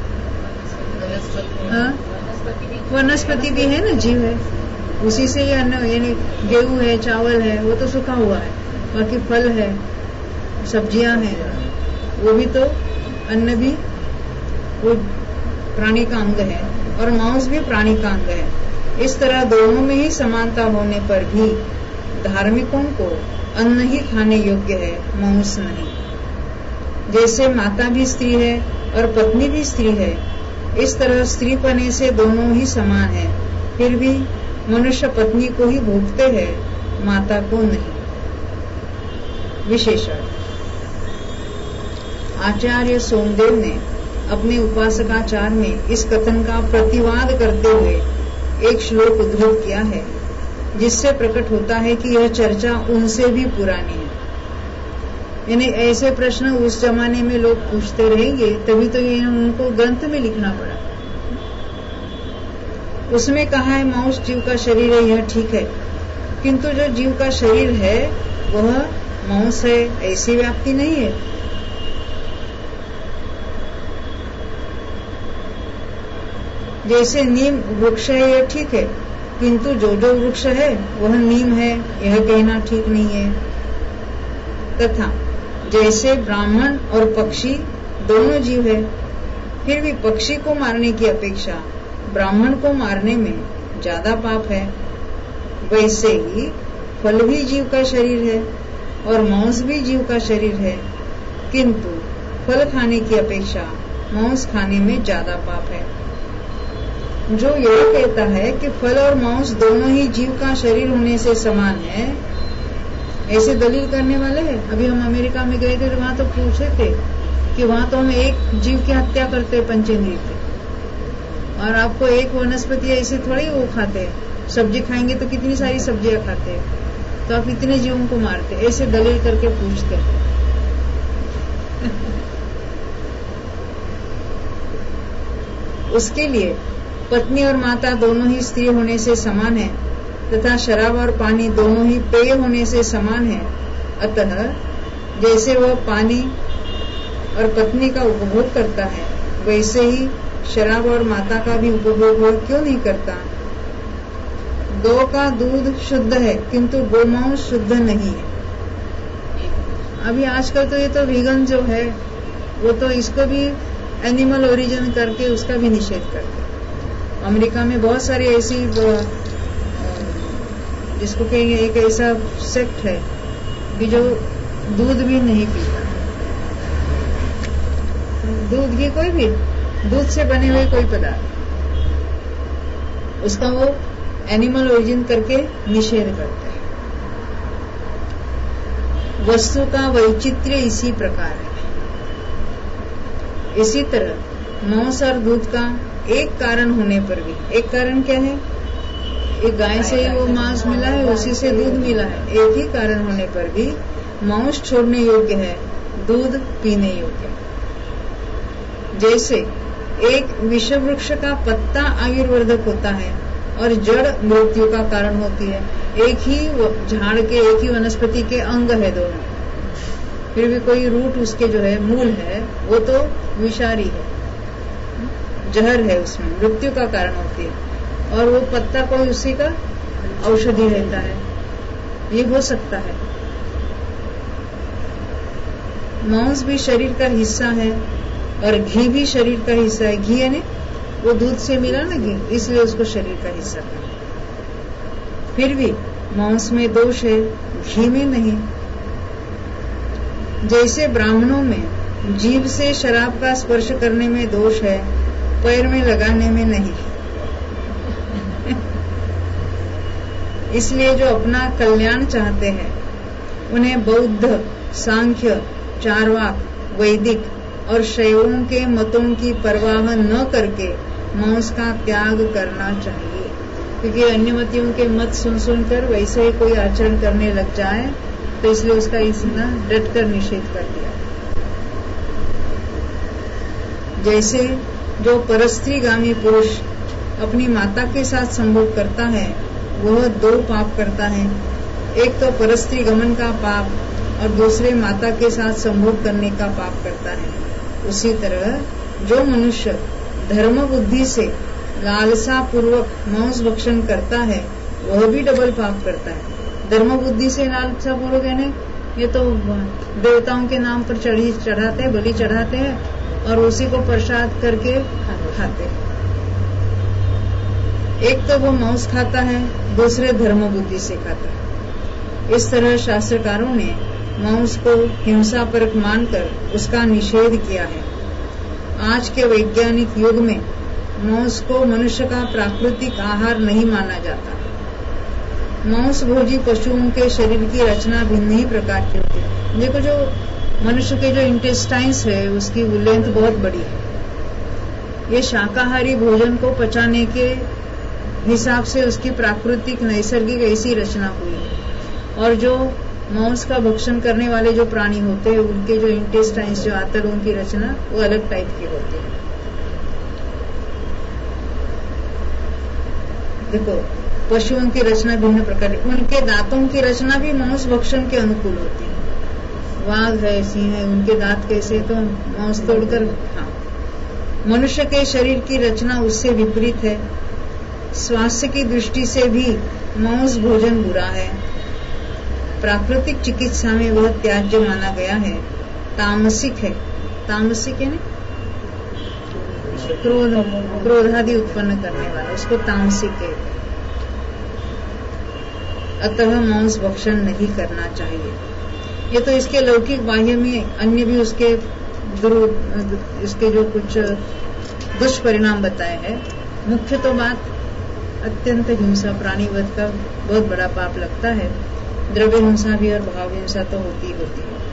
वनस्पति भी है ना, जीव है, उसी से ये अन्न, यानी गेहूं है, चावल है, वो तो सूखा हुआ है, बाकी फल है, सब्जियां हैं, वो भी तो अन्न भी वो प्राणी का अंग है और मांस भी प्राणी का अंग है। इस तरह दोनों में ही समानता होने पर भी धार्मिकों को अन्न ही खाने योग्य है, मांस नहीं। जैसे माता भी स्त्री है और पत्नी भी स्त्री है, इस तरह स्त्री पने से दोनों ही समान है, फिर भी मनुष्य पत्नी को ही भोगते हैं, माता को नहीं। विशेषण, आचार्य सोमदेव ने अपने उपासकाचार में इस कथन का प्रतिवाद करते हुए एक श्लोक उद्धृत किया है, जिससे प्रकट होता है कि यह चर्चा उनसे भी पुरानी है। यानी ऐसे प्रश्न उस जमाने में लोग पूछते रहेंगे, तभी तो ये उनको ग्रंथ में लिखना पड़ा। उसमें कहा है मांस जीव का शरीर है, यह ठीक है, किंतु जो जीव का शरीर है वह मांस है, ऐसी व्याप्ति नहीं है। जैसे नीम वृक्ष है, यह ठीक है, किंतु जो जो वृक्ष है वह नीम है, यह कहना ठीक नहीं है। तथा जैसे ब्राह्मण और पक्षी दोनों जीव है, फिर भी पक्षी को मारने की अपेक्षा ब्राह्मण को मारने में ज्यादा पाप है, वैसे ही फल भी जीव का शरीर है और मांस भी जीव का शरीर है, किंतु फल खाने की अपेक्षा मांस खाने में ज्यादा पाप है। जो यह कहता है कि फल और मांस दोनों ही जीव का शरीर होने से समान है, ऐसे दलील करने वाले हैं। अभी हम अमेरिका में गए थे तो वहां तो पूछे थे कि वहां तो हम एक जीव की हत्या करते हैं पंचेंद्रिय से, और आपको एक वनस्पति ऐसे थोड़ी वो खाते हैं। सब्जी खाएंगे तो कितनी सारी सब्जियां खाते हैं, तो आप इतने जीवों को मारते, ऐसे दलील करके पूछते हैं। उसके लिए पत्नी और माता दोनों ही स्त्री होने से समान है, तथा शराब और पानी दोनों ही पेय होने से समान है। अतः जैसे वह पानी और पत्नी का उपभोग करता है, वैसे ही शराब और माता का भी उपभोग वह क्यों नहीं करता। गौ का दूध शुद्ध है, किंतु गोमांस शुद्ध नहीं है। अभी आजकल तो ये तो वीगन जो है वो तो इसको भी एनिमल ओरिजिन करके उसका भी निषेध करते। अमेरिका में बहुत सारी ऐसी जिसको कहेंगे एक ऐसा सेक्ट है कि जो दूध भी नहीं पीता, दूध की कोई भी दूध से बने हुए कोई पदार्थ उसका वो एनिमल ओरिजिन करके निषेध करते हैं। वस्तु का वैचित्र्य इसी प्रकार है। इसी तरह मांस और दूध का एक कारण होने पर भी, एक कारण क्या है, एक गाय से ही वो मांस मिला है, उसी से दूध मिला है, एक ही कारण होने पर भी मांस छोड़ने योग्य है, दूध पीने योग्य है। जैसे एक विषम वृक्ष का पत्ता आयुर्वर्धक होता है और जड़ मृत्यु का कारण होती है। एक ही झाड़ के, एक ही वनस्पति के अंग है दोनों, फिर भी कोई रूट उसके जो है मूल है वो तो विषारी है, जहर है, उसमें मृत्यु का कारण होती है, और वो पत्ता कोई उसी का औषधि रहता है। ये हो सकता है। मांस भी शरीर का हिस्सा है और घी भी शरीर का हिस्सा है। घी यानी वो दूध से मिला ना घी, इसलिए उसको शरीर का हिस्सा है। फिर भी मांस में दोष है, घी में नहीं। जैसे ब्राह्मणों में जीभ से शराब का स्पर्श करने में दोष है, पैर में लगाने में नहीं। इसलिए जो अपना कल्याण चाहते हैं उन्हें बौद्ध, सांख्य, चार्वाक, वैदिक और शैवों के मतों की परवाह न करके मांस का त्याग करना चाहिए। क्योंकि अन्य मतियों के मत सुन सुनकर वैसे ही कोई आचरण करने लग जाए तो इसलिए उसका इसने डट कर निषेध कर दिया। जैसे जो परस्त्रीगामी पुरुष अपनी माता के साथ संभोग करता है वह दो पाप करता है, एक तो परस्त्री गमन का पाप और दूसरे माता के साथ संभोग करने का पाप करता है। उसी तरह जो मनुष्य धर्म बुद्धि से लालसा पूर्वक मांस भक्षण करता है वह भी डबल पाप करता है। धर्म बुद्धि से लालसा पूर्वक यानी ये तो देवताओं के नाम पर चढ़ाते हैं, बलि चढ़ाते हैं और उसी को प्रसाद करके खाते हैं। एक तो वो मांस खाता है, दूसरे धर्म बुद्धि से खाता है। इस तरह शास्त्रकारों ने मांस को हिंसा परक मानकर उसका निषेध किया है। आज के वैज्ञानिक युग में मांस को मनुष्य का प्राकृतिक आहार नहीं माना जाता। मांस भोजी पशुओं के शरीर की रचना भिन्न ही प्रकार की होती है। देखो जो मनुष्य के जो इंटेस्टाइन्स है उसकी लेंथ बहुत बड़ी है, ये शाकाहारी भोजन को पचाने के हिसाब से उसकी प्राकृतिक नैसर्गिक ऐसी रचना हुई। और जो मांस का भक्षण करने वाले जो प्राणी होते हैं उनके जो इंटेस्टाइन्स जो आंतड़ों की रचना वो अलग टाइप की होती है। देखो पशुओं की रचना भिन्न प्रकार की, उनके दांतों की रचना भी मांस भक्षण के अनुकूल होती है। वाघ है, सिंह है, उनके दांत कैसे तो मांस तोड़कर। हाँ, मनुष्य के शरीर की रचना उससे विपरीत है। स्वास्थ्य की दृष्टि से भी मांस भोजन बुरा है। प्राकृतिक चिकित्सा में वह त्याज्य माना गया है, तामसिक है। तामसिक है ना, क्रोधादि उत्पन्न करने वाला, उसको तामसिक है। अतः मांस भक्षण नहीं करना चाहिए। ये तो इसके लौकिक बाह्य में अन्य भी उसके इसके जो कुछ दुष्परिणाम बताए हैं। मुख्य तो बात अत्यंत हिंसा, प्राणीवध का बहुत बड़ा पाप लगता है। द्रव्य हिंसा भी और भाव हिंसा तो होती होती है।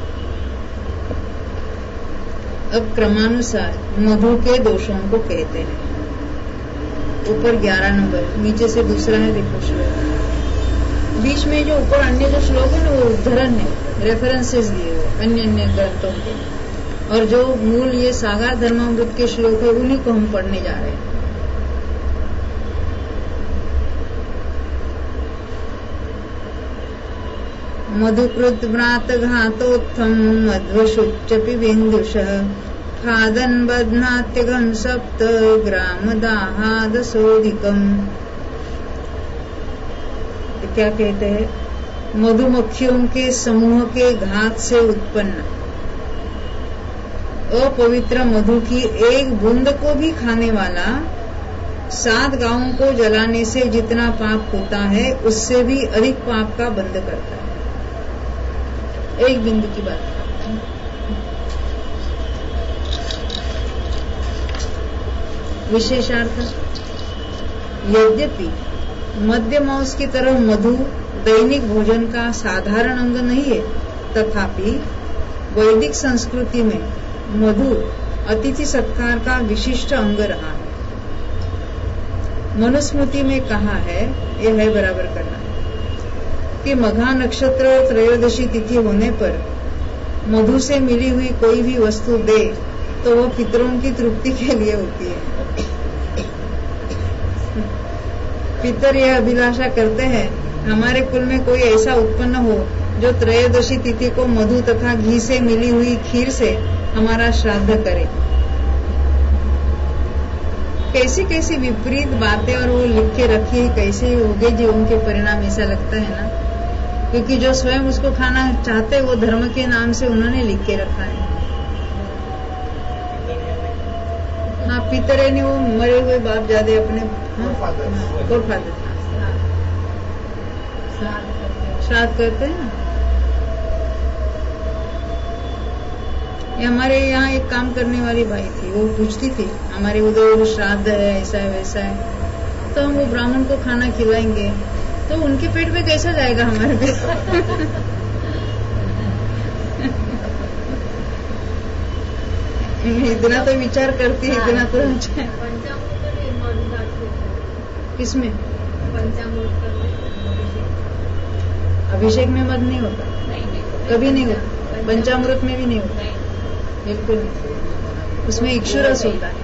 अब क्रमानुसार मधु के दोषों को कहते हैं। ऊपर 11 नंबर, नीचे से दूसरा है, देखो श्लोक। बीच में जो ऊपर अन्य जो श्लोक है ना वो उद्धरण है, रेफरेंसेस दिए हुए अन्य ग्रंथों के। और जो मूल ये सागर धर्मामृत के श्लोक है उन्हीं को हम पढ़ने जा रहे हैं। मधुकृत व्रात घातोत्थम मध्वशुच्चपि बिंदुषः खादन बध्नात्यघं सप्त ग्राम दाहादसोधिकम्। क्या कहते हैं? मधुमक्खियों के समूह के घात से उत्पन्न अपवित्र मधु की एक बूंद को भी खाने वाला 7 गांवों को जलाने से जितना पाप होता है उससे भी अधिक पाप का बंध करता है। एक बिंदु की बात। विशेषार्थ, यद्यपि मद्य मांस की तरह मधु दैनिक भोजन का साधारण अंग नहीं है, तथापि वैदिक संस्कृति में मधु अतिथि सत्कार का विशिष्ट अंग रहा है। मनुस्मृति में कहा है, यह है बराबर करना, कि मघा नक्षत्र त्रयोदशी तिथि होने पर मधु से मिली हुई कोई भी वस्तु दे तो वह पितरों की तृप्ति के लिए होती है। पितर यह अभिलाषा करते हैं हमारे कुल में कोई ऐसा उत्पन्न हो जो त्रयोदशी तिथि को मधु तथा घी से मिली हुई खीर से हमारा श्राद्ध करे। कैसी कैसी विपरीत बातें और वो लिख के रखी है, कैसे होगे जीवन के परिणाम, ऐसा लगता है ना। क्योंकि जो स्वयं उसको खाना चाहते वो धर्म के नाम से उन्होंने लिख के रखा है। हाँ, पितर यानी वो मरे हुए बाप दादे अपने फादर श्राद्ध करते हैं ना। ये हमारे यहाँ एक काम करने वाली भाई थी, वो पूछती थी हमारे उधर श्राद्ध है, ऐसा है वैसा है, तो हम वो ब्राह्मण को खाना खिलाएंगे तो उनके पेट में कैसा जाएगा हमारे पेट। इतना तो विचार करती है, इतना तो किसमें अभिषेक में मध नहीं होता, कभी नहीं होता, पंचामृत में भी नहीं होता, बिल्कुल नहीं। उसमें इक्षुरस होता है।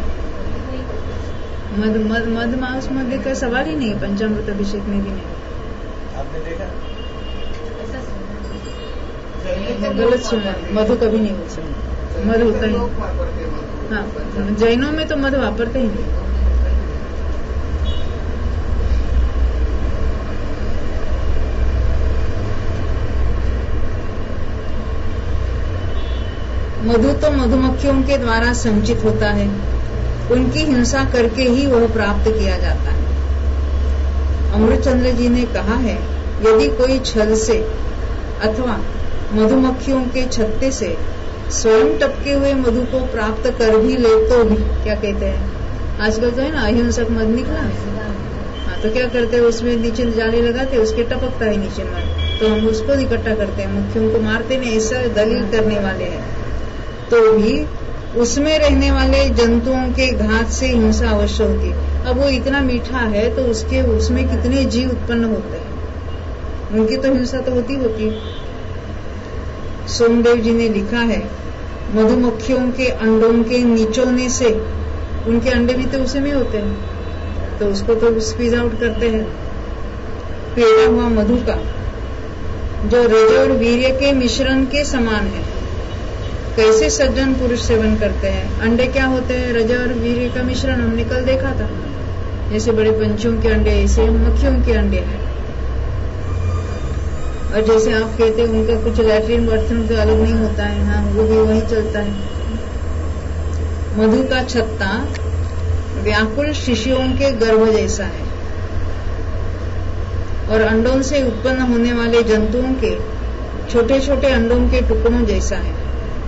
मध मांस मध्य का सवाल ही नहीं है, पंचामृत अभिषेक में भी नहीं। आपने देखा? गलत सुना, मधु कभी नहीं हो सकता, मध होता ही। हाँ, जैनों में तो मध वापरते ही नहीं। मधु तो मधुमक्खियों के द्वारा संचित होता है, उनकी हिंसा करके ही वह प्राप्त किया जाता है। अमृतचंद्र जी ने कहा है, यदि कोई छल से अथवा मधुमक्खियों के छत्ते से स्वयं टपके हुए मधु को प्राप्त कर भी ले तो भी, क्या कहते हैं आजकल तो है ना अहिंसक मध निकला है। हाँ, तो क्या करते हैं, उसमें नीचे जाली लगाते, उसके टपकता है नीचे मध, तो हम उसको इकट्ठा करते हैं, मक्खियों को मारते नहीं, ऐसा दलील करने वाले हैं। तो भी उसमें रहने वाले जंतुओं के घात से हिंसा अवश्य होती है। अब वो इतना मीठा है तो उसमें कितने जीव उत्पन्न होते हैं, उनकी तो हिंसा तो होती है। सोमदेव जी ने लिखा है, मधुमक्खियों के अंडों के निचोने से, उनके अंडे भी तो उसी में होते हैं, तो उसको तो स्क्वीज आउट करते हैं। पैदा हुआ मधु का जो रज और वीर्य के मिश्रण के समान है, कैसे सज्जन पुरुष सेवन करते हैं। अंडे क्या होते हैं? रज और वीर्य का मिश्रण, हमने कल देखा था। जैसे बड़े पंछियों के अंडे, ऐसे मक्खियों के अंडे हैं। और जैसे आप कहते हैं उनका कुछ लैट्रिन बाथरूम तो अलग नहीं होता है, हाँ वो भी वही चलता है। मधु का छत्ता व्याकुल शिशुओं के गर्भ जैसा है और अंडों से उत्पन्न होने वाले जंतुओं के छोटे छोटे अंडों के टुकड़ों जैसा है।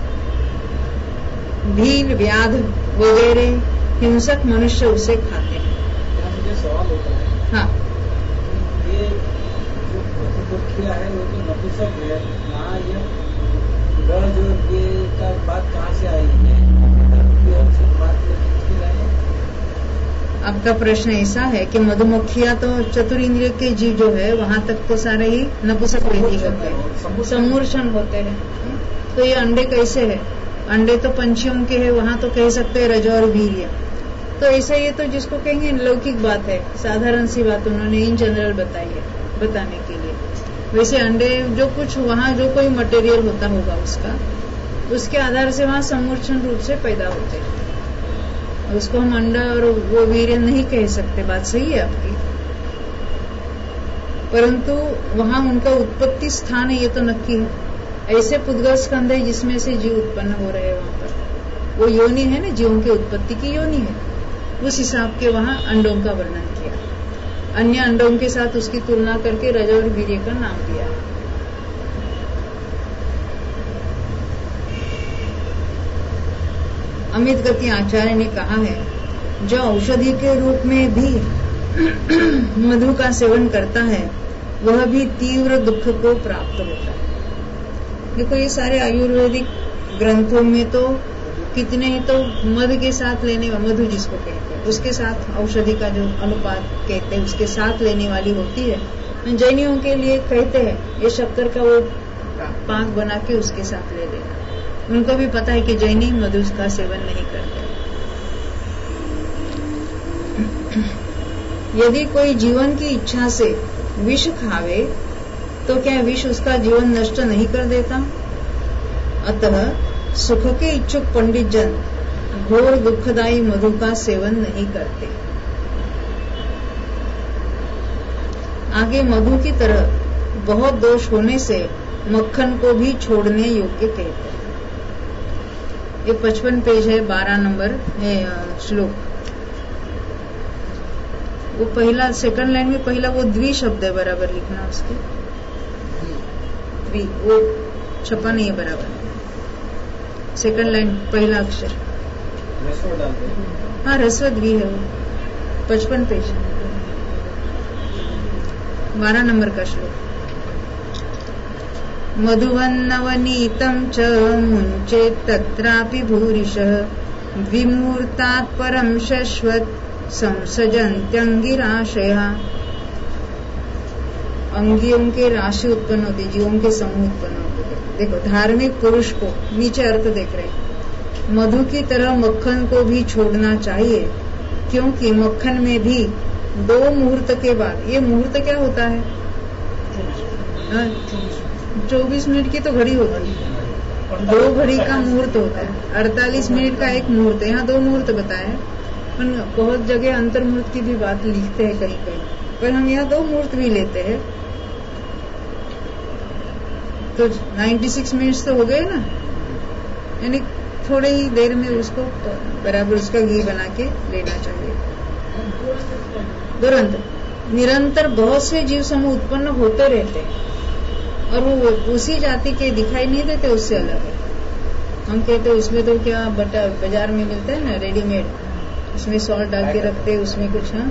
भील, व्याध वगैरह हिंसक मनुष्य उसे खाते हैं। मुझे सवाल होता है, हाँ, ये जो मधुमक्खियां है वो तो नपुंसक है, यहाँ ये गज और ये का बात कहाँ से आई है? आपका प्रश्न ऐसा है कि मधुमक्खियां तो चतुर इंद्रिय के जीव जो है वहां तक तो सारे ही नपुंसक वृद्धि होते हैं, समूर्छन होते हैं। तो ये अंडे कैसे है? अंडे तो पंछियों के हैं, वहां तो कह सकते हैं रज और वीर्य। तो ऐसा ये तो जिसको कहेंगे लौकिक बात है, साधारण सी बात उन्होंने इन जनरल बताई है बताने के लिए। वैसे अंडे जो कुछ वहां जो कोई मटेरियल होता होगा उसके आधार से वहां समूर्छन रूप से पैदा होते हैं। उसको हम अंडा और वो वीर्य नहीं कह सकते, बात सही है आपकी, परंतु वहां उनका उत्पत्ति स्थान है ये तो नक्की है। ऐसे पुद्गल स्कंध है जिसमें से जीव उत्पन्न हो रहे हैं, वहां पर वो योनि है ना, जीवों की उत्पत्ति की योनि है, उस हिसाब के वहां अंडों का वर्णन किया। अन्य अंडों के साथ उसकी तुलना करके रज और वीर्य का नाम दिया। अमित गति आचार्य ने कहा है, जो औषधि के रूप में भी मधु का सेवन करता है वह भी तीव्र दुख को प्राप्त होता है। देखो ये सारे आयुर्वेदिक ग्रंथों में तो कितने ही तो मध के साथ लेने, मधु जिसको कहते हैं उसके साथ औषधि का जो अनुपात कहते हैं उसके साथ लेने वाली होती है। जैनियों के लिए कहते हैं ये शक्कर का वो पाक बना के उसके साथ ले लेना। उनको भी पता है कि जैनी मधु का सेवन नहीं करते। यदि कोई जीवन की इच्छा से विष खावे तो क्या विष उसका जीवन नष्ट नहीं कर देता? अतः सुख के इच्छुक पंडित जन घोर दुखदायी मधु का सेवन नहीं करते। आगे मधु की तरह बहुत दोष होने से मक्खन को भी छोड़ने योग्य कहते हैं। ये 55 पेज है, 12 नंबर श्लोक। वो पहला सेकंड लाइन में पहला वो द्वि शब्द है, बराबर लिखना उसके, द्वि वो छपा नहीं है बराबर। सेकंड लाइन पहला अक्षर, हाँ ह्रस्व द्वि है वो, 55 पेज 12 नंबर का श्लोक। मधुवन्नवनीतं च मुञ्चेत् तत्रापि भूरिशः द्विमूर्तात् परं शश्वत् संसजन्त्यंगिराशया। अंगियों के राशि उत्पन्न होती, जीवों के समूह उत्पन्न होते। देखो धार्मिक पुरुष को, नीचे अर्थ देख रहे, मधु की तरह मक्खन को भी छोड़ना चाहिए, क्योंकि मक्खन में भी 2 मुहूर्त के बाद, ये मुहूर्त क्या होता है? 24 मिनट की तो घड़ी होती है, 2 घड़ी का मुहूर्त होता है, 48 मिनट का एक मुहूर्त है। यहाँ 2 मुहूर्त बताए, पर बहुत जगह अंतर मुहूर्त की भी बात लिखते हैं कहीं कहीं, पर हम यहाँ 2 मुहूर्त भी लेते हैं। तो 96 मिनट तो हो गए ना, यानी थोड़े ही देर में उसको बराबर उसका घी बना के लेना चाहिए। तुरंत निरंतर बहुत से जीव समूह उत्पन्न होते रहते हैं और वो उसी जाति के दिखाई नहीं देते, उससे अलग है। हम कहते हैं उसमें तो क्या बटर बाजार में मिलता है ना रेडीमेड, उसमें सॉल्ट डाल के रखते हैं, उसमें कुछ हाँ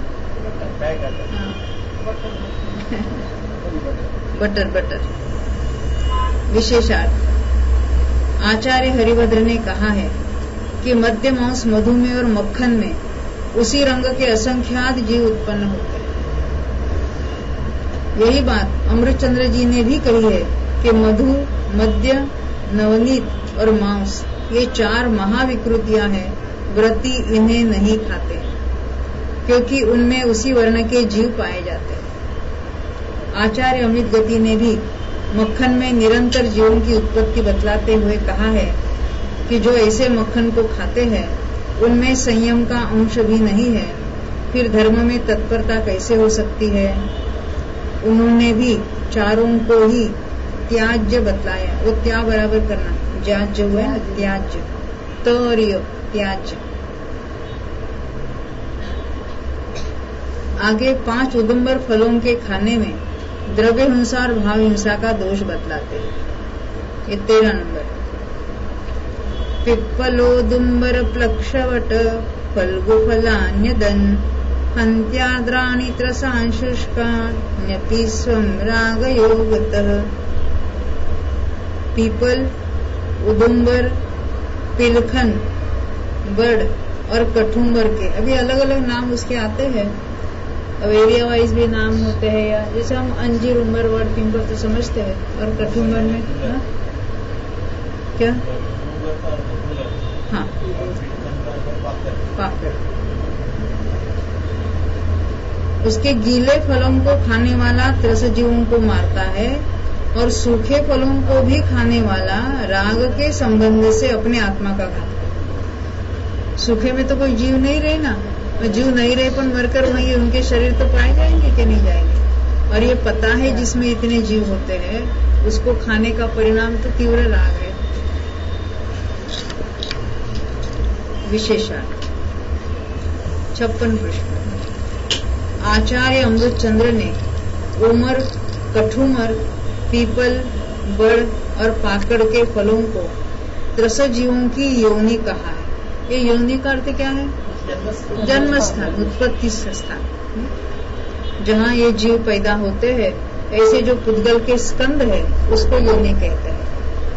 बटर विशेषार्थ। आचार्य हरिभद्र ने कहा है, कि मद्य, मांस, मधु में और मक्खन में उसी रंग के असंख्यात जीव उत्पन्न होते हैं। यही बात अमृतचंद्र जी ने भी कही है कि मधु, मद्य, नवनीत और मांस ये 4 महाविकृतियां हैं, व्रती इन्हें नहीं खाते क्योंकि उनमें उसी वर्ण के जीव पाए जाते हैं। आचार्य अमृत गति ने भी मक्खन में निरंतर जीवों की उत्पत्ति बतलाते हुए कहा है कि जो ऐसे मक्खन को खाते हैं उनमें संयम का अंश भी नहीं है, फिर धर्म में तत्परता कैसे हो सकती है। उन्होंने भी चारों को ही त्याज्य बतलाया। वो त्या बराबर करना, ज्याज्य हुआ है ना, त्याज्य, तो और यो त्याज्य। आगे 5 उदुम्बर फलों के खाने में द्रव्य हिंसा और भाव हिंसा का दोष बतलाते हैं। ये 13 नंबर। पिप्पलोदुम्बर प्लक्षवट फल्गु फलान्यदन हन्त्याद्राणि त्रसांशुष्कान्यपि स्वं रागयोगतः। पीपल, उदुम्बर, पिलखन, बड़ और कठुम्बर के अभी अलग अलग नाम उसके आते हैं। अब एरिया वाइज भी नाम होते हैं, या जैसे हम अंजीर, उम्बर, वड, पिंपल तो समझते हैं, और कठुम्बर में हा? क्या? हाँ, पाकड़। उसके गीले फलों को खाने वाला त्रसजीवों को मारता है और सूखे फलों को भी खाने वाला राग के संबंध से अपने आत्मा का घात करता है। सूखे में तो कोई जीव नहीं रहे ना, जीव नहीं रहे पर मरकर वहीं उनके शरीर तो पाए जाएंगे कि नहीं जाएंगे। और ये पता है जिसमें इतने जीव होते हैं उसको खाने का परिणाम तो तीव्र राग है। विशेषार्थ 56 प्रश्न। आचार्य अमृतचंद्र ने उमर, कठुमर, पीपल, बड़ और पाकड़ के फलों को त्रसजीवों की योनि कहा है। ये योनि का अर्थ क्या है? जन्म स्थान, उत्पत्ति स्थान, जहाँ ये जीव पैदा होते हैं। ऐसे जो पुद्गल के स्कंद है उसको योनि कहते हैं।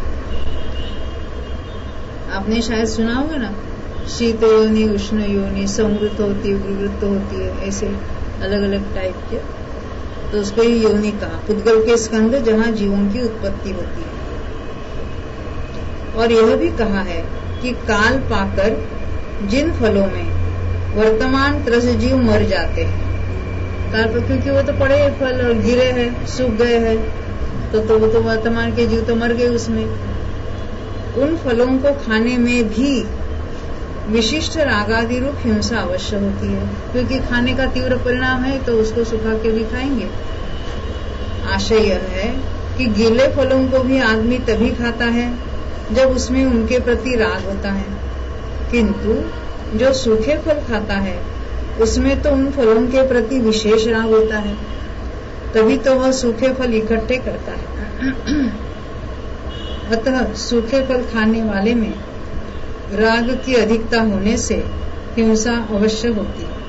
आपने शायद सुना होगा ना, शीत योनि, उष्ण योनि, समृत होती है, विवृत होती है, ऐसे अलग अलग टाइप के, तो उसको ही योनि कहा। पुद्गल के स्कंद जहाँ जीवों की उत्पत्ति होती है। और यह भी कहा है कि काल पाकर जिन फलों में वर्तमान त्रसजीव मर जाते हैं, काल पर, क्योंकि वो तो पड़े फल और गिरे हैं, सूख गए हैं, तो वो तो वर्तमान के जीव तो मर गए उसमें। उन फलों को खाने में भी विशिष्ट रागादि रूप हिंसा अवश्य होती है, क्योंकि खाने का तीव्र परिणाम है तो उसको सुखा के भी खाएंगे। आशय यह है कि गीले फलों को भी आदमी तभी खाता है जब उसमें उनके प्रति राग होता है, किंतु जो सूखे फल खाता है उसमें तो उन फलों के प्रति विशेष राग होता है, तभी तो वह सूखे फल इकट्ठे करता है। अतः सूखे फल खाने वाले में राग की अधिकता होने से हिंसा अवश्य होती है।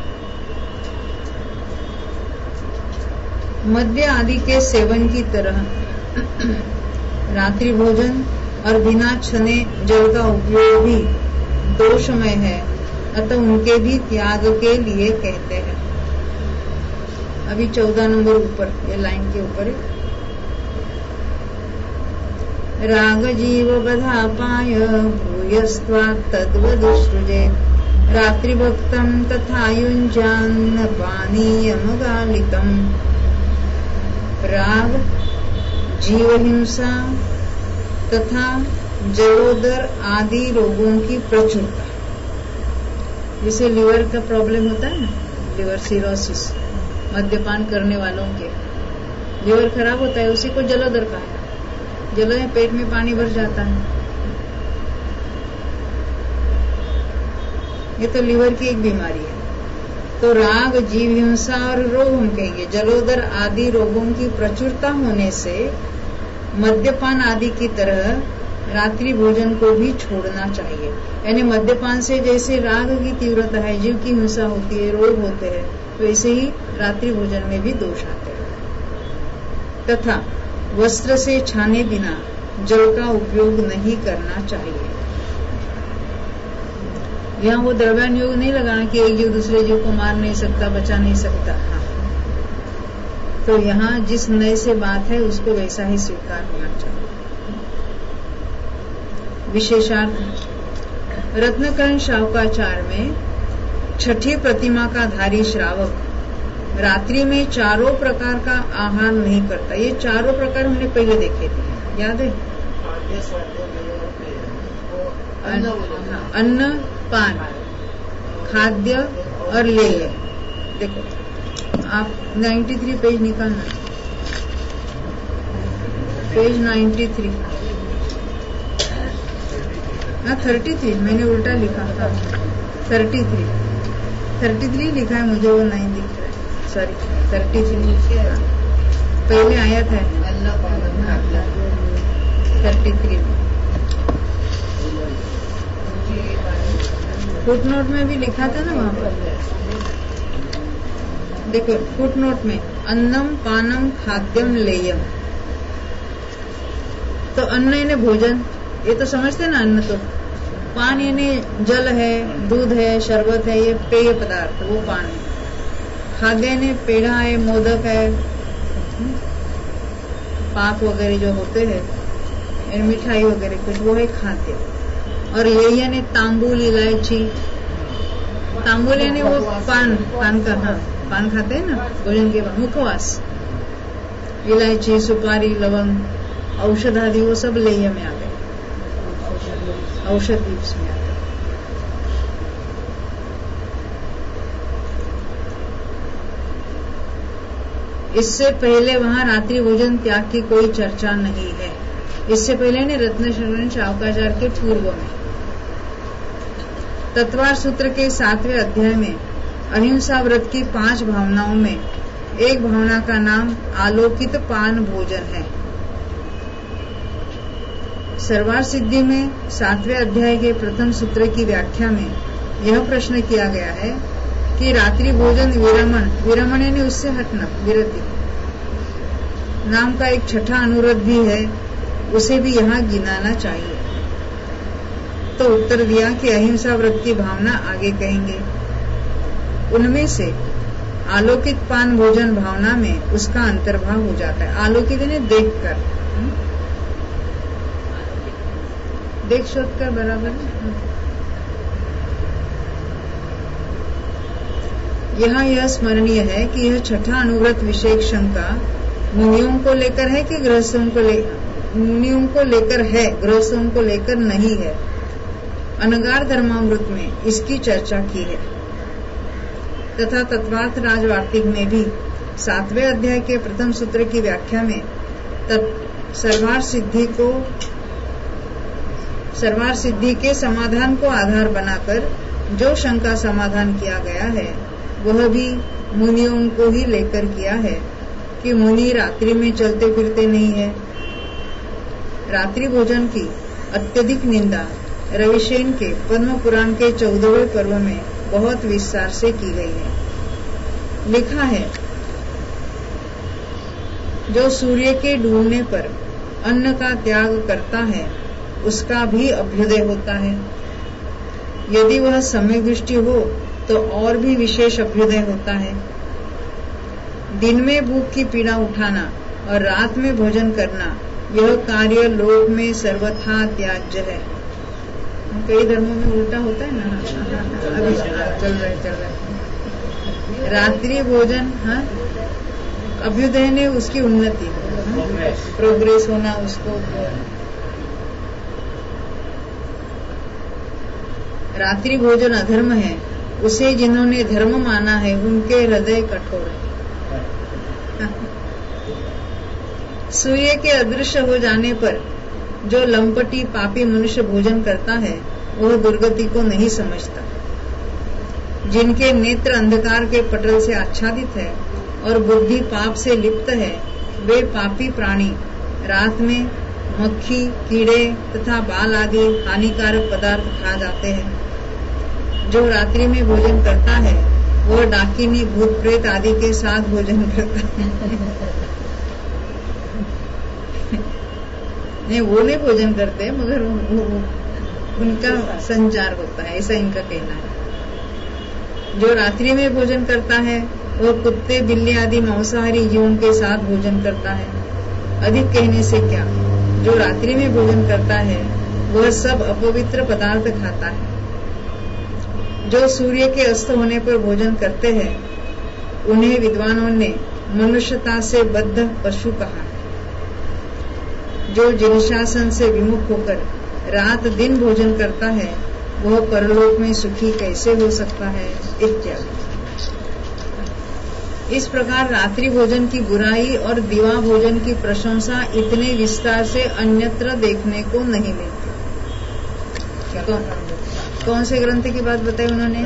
मद्य आदि के सेवन की तरह रात्रि भोजन और बिना छने जल का उपयोग भी दोषमय है, अतः उनके भी त्याग के लिए कहते हैं। अभी 14 नंबर ऊपर, ये लाइन के ऊपर है। राग जीव बधापाय भूयस्त्वात् तद्वदुसृजे रात्रि भक्तम तथा युञ्जान्न पानीयमगालिकम्। राग, जीव हिंसा तथा जलोदर आदि रोगों की प्रचुरता, जैसे लीवर का प्रॉब्लम होता है ना, लीवर सिरोसिस, मद्यपान करने वालों के लीवर खराब होता है, उसी को जलोदर कहा है। जलोदर पेट में पानी भर जाता है, ये तो लीवर की एक बीमारी है। तो राग, जीव हिंसा और रोग हम कहेंगे, जलोदर आदि रोगों की प्रचुरता होने से मद्यपान आदि की तरह रात्रि भोजन को भी छोड़ना चाहिए। यानी मद्यपान से जैसे राग की तीव्रता है, जीव की हिंसा होती है, रोग होते हैं, वैसे ही रात्रि भोजन में भी दोष आते हैं। तथा वस्त्र से छाने बिना जल का उपयोग नहीं करना चाहिए। यहाँ वो द्रव्यान योग नहीं लगाना कि एक जीव दूसरे जीव को मार नहीं सकता, बचा नहीं सकता। हाँ, तो यहाँ जिस नए से बात है उसको वैसा ही स्वीकार होना चाहिए। विशेषार्थ रत्नकर्ण शावकाचार में छठी प्रतिमा का धारी श्रावक रात्रि में चारों प्रकार का आहार नहीं करता। ये चारों प्रकार हमने पहले देखे थे, याद है? अन्न, पान, खाद्य और लेय। देखो आप 93 पेज निकालना, पेज 93। 33 मैंने उल्टा लिखा था, 33 लिखा है, मुझे वो 9 दिख रहा है, सॉरी 33 पहले आया था 33 में। फुटनोट में भी लिखा था ना वहाँ पर, देखो फुटनोट में अन्नम पानम खाद्यम लेयम। तो अन्न यानी भोजन, ये तो समझते ना अन्न। तो पान यानी जल है, दूध है, शरबत है, ये पेय पदार्थ, वो पान है। खाद्य यानी पेड़ा है, मोदक है, पाक वगैरह जो होते हैं, मिठाई वगैरह कुछ, वो है खाद्य। और ये यानी तांबुल, इलायची। तांबुल यानी वो पान का, हाँ पान खाते हैं ना भोजन के बाद, मुखवास। इलायची, सुपारी, लवंग, औषध आदि वो सब लेय में आ गए, औषध भी उसमें आ गए। इससे पहले वहाँ रात्रि भोजन त्याग की कोई चर्चा नहीं है। इससे पहले ने रत्नशरण शावकाचार के पूर्व में तत्वार सूत्र के 7वें अध्याय में अहिंसा व्रत की 5 भावनाओं में एक भावना का नाम आलोकित पान भोजन है। सर्वार सिद्धि में 7वें अध्याय के प्रथम सूत्र की व्याख्या में यह प्रश्न किया गया है कि रात्रि भोजन विरमण यानी उससे हटना, विरति नाम का एक छठा अनुरोध भी है, उसे भी यहाँ गिनाना चाहिए। तो उत्तर दिया कि अहिंसा व्रत की भावना आगे कहेंगे। उनमें से आलोकित पान भोजन भावना में उसका अंतर्भाव हो जाता है। आलोकित यानी देखकर, देख शोध कर बराबर है। यहाँ यह स्मरणीय है कि यह छठा अनुव्रत विषयक शंका मुनियों को लेकर है कि गृहस्थों को मुनियों को लेकर है, गृहस्थों को लेकर नहीं है। अनगार धर्मामृत में इसकी चर्चा की है तथा तत्वार्थ राजवार्तिक में भी 7वें अध्याय के प्रथम सूत्र की व्याख्या में सर्वार सिद्धि के समाधान को आधार बनाकर जो शंका समाधान किया गया है वह भी मुनियों को ही लेकर किया है कि मुनि रात्रि में चलते फिरते नहीं है। रात्रि भोजन की अत्यधिक निंदा रविशेन के पद्म पुराण के 14वें पर्व में बहुत विस्तार से की गई है। लिखा है, जो सूर्य के डूबने पर अन्न का त्याग करता है उसका भी अभ्युदय होता है। यदि वह सम्यक दृष्टि हो तो और भी विशेष अभ्युदय होता है। दिन में भूख की पीड़ा उठाना और रात में भोजन करना यह कार्य लोक में सर्वथा त्याज्य है। कई धर्मों में उल्टा होता है ना, अभी चल रहा है। रात्रि भोजन, हाँ, अभ्युदय ने उसकी उन्नति, प्रोग्रेस होना उसको। रात्रि भोजन अधर्म है, उसे जिन्होंने धर्म माना है उनके हृदय कठोर है। सूर्य के अदृश्य हो जाने पर जो लंपटी पापी मनुष्य भोजन करता है वह दुर्गति को नहीं समझता। जिनके नेत्र अंधकार के पटल से आच्छादित है और बुद्धि पाप से लिप्त है, वे पापी प्राणी रात में मक्खी, कीड़े तथा बाल आदि हानिकारक पदार्थ खा जाते हैं। जो रात्रि में भोजन करता है वह डाकिनी, भूत प्रेत आदि के साथ भोजन करता है। नहीं, वो नहीं भोजन करते, मगर उनका संचार होता है, ऐसा इनका कहना है। जो रात्रि में भोजन करता है वो कुत्ते, बिल्ली आदि मांसाहारी जीवों के साथ भोजन करता है। अधिक कहने से क्या, जो रात्रि में भोजन करता है वह सब अपवित्र पदार्थ खाता है। जो सूर्य के अस्त होने पर भोजन करते हैं उन्हें विद्वानों ने मनुष्यता से बद्ध पशु कहा। जो जिनशासन से विमुख होकर रात दिन भोजन करता है वह परलोक में सुखी कैसे हो सकता है, इत्यादि। इस प्रकार रात्रि भोजन की बुराई और दिवा भोजन की प्रशंसा इतने विस्तार से अन्यत्र देखने को नहीं मिलती। कौन से ग्रंथ की बात बताई उन्होंने?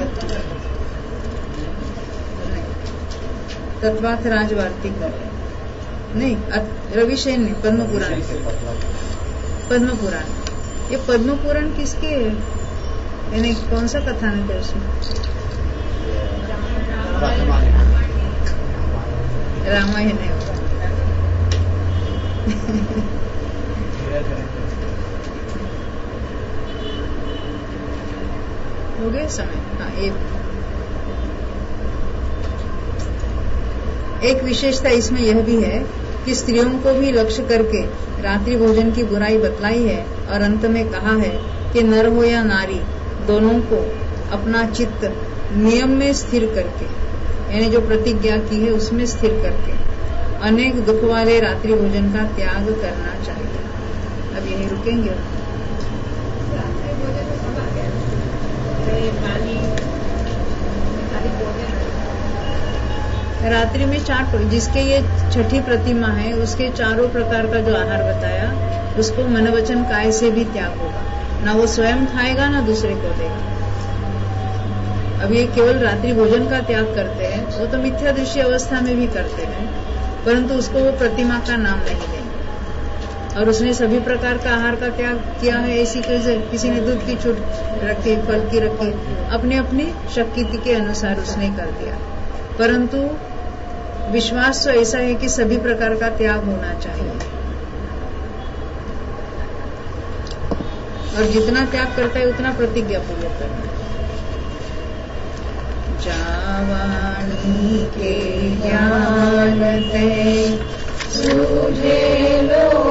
तत्वार्थ राजवार्तिक नहीं, रविशेन ने पद्म पुराण। पद्म पुराण, ये पद्म पुराण किसके है? यानी कौन सा कथानक है उसमें? रामायण है। हो गया समय। हाँ, एक विशेषता इसमें यह भी है कि स्त्रियों को भी लक्ष्य करके रात्रि भोजन की बुराई बतलाई है और अंत में कहा है कि नर हो या नारी दोनों को अपना चित्त नियम में स्थिर करके, यानी जो प्रतिज्ञा की है उसमें स्थिर करके अनेक दुख वाले रात्रि भोजन का त्याग करना चाहिए। अब यही रुकेंगे। रात्रि में 4, जिसके ये छठी प्रतिमा है उसके चारों प्रकार का जो आहार बताया उसको मन वचन काय से भी त्याग होगा, ना वो स्वयं खाएगा ना दूसरे को देगा। अब ये केवल रात्रि भोजन का त्याग करते हैं, वो तो मिथ्या दृश्य अवस्था में भी करते हैं, परंतु उसको वो प्रतिमा का नाम नहीं देंगे। और उसने सभी प्रकार का आहार का त्याग किया है। ऐसी किसी ने दूध की छूट रखी, फल की रखी, अपनी अपनी शक्ति के अनुसार उसने कर दिया। परंतु विश्वास तो ऐसा है कि सभी प्रकार का त्याग होना चाहिए, और जितना त्याग करता है उतना प्रतिज्ञा पूर्वक करना। जावानी के ज्ञान ते सूझे लो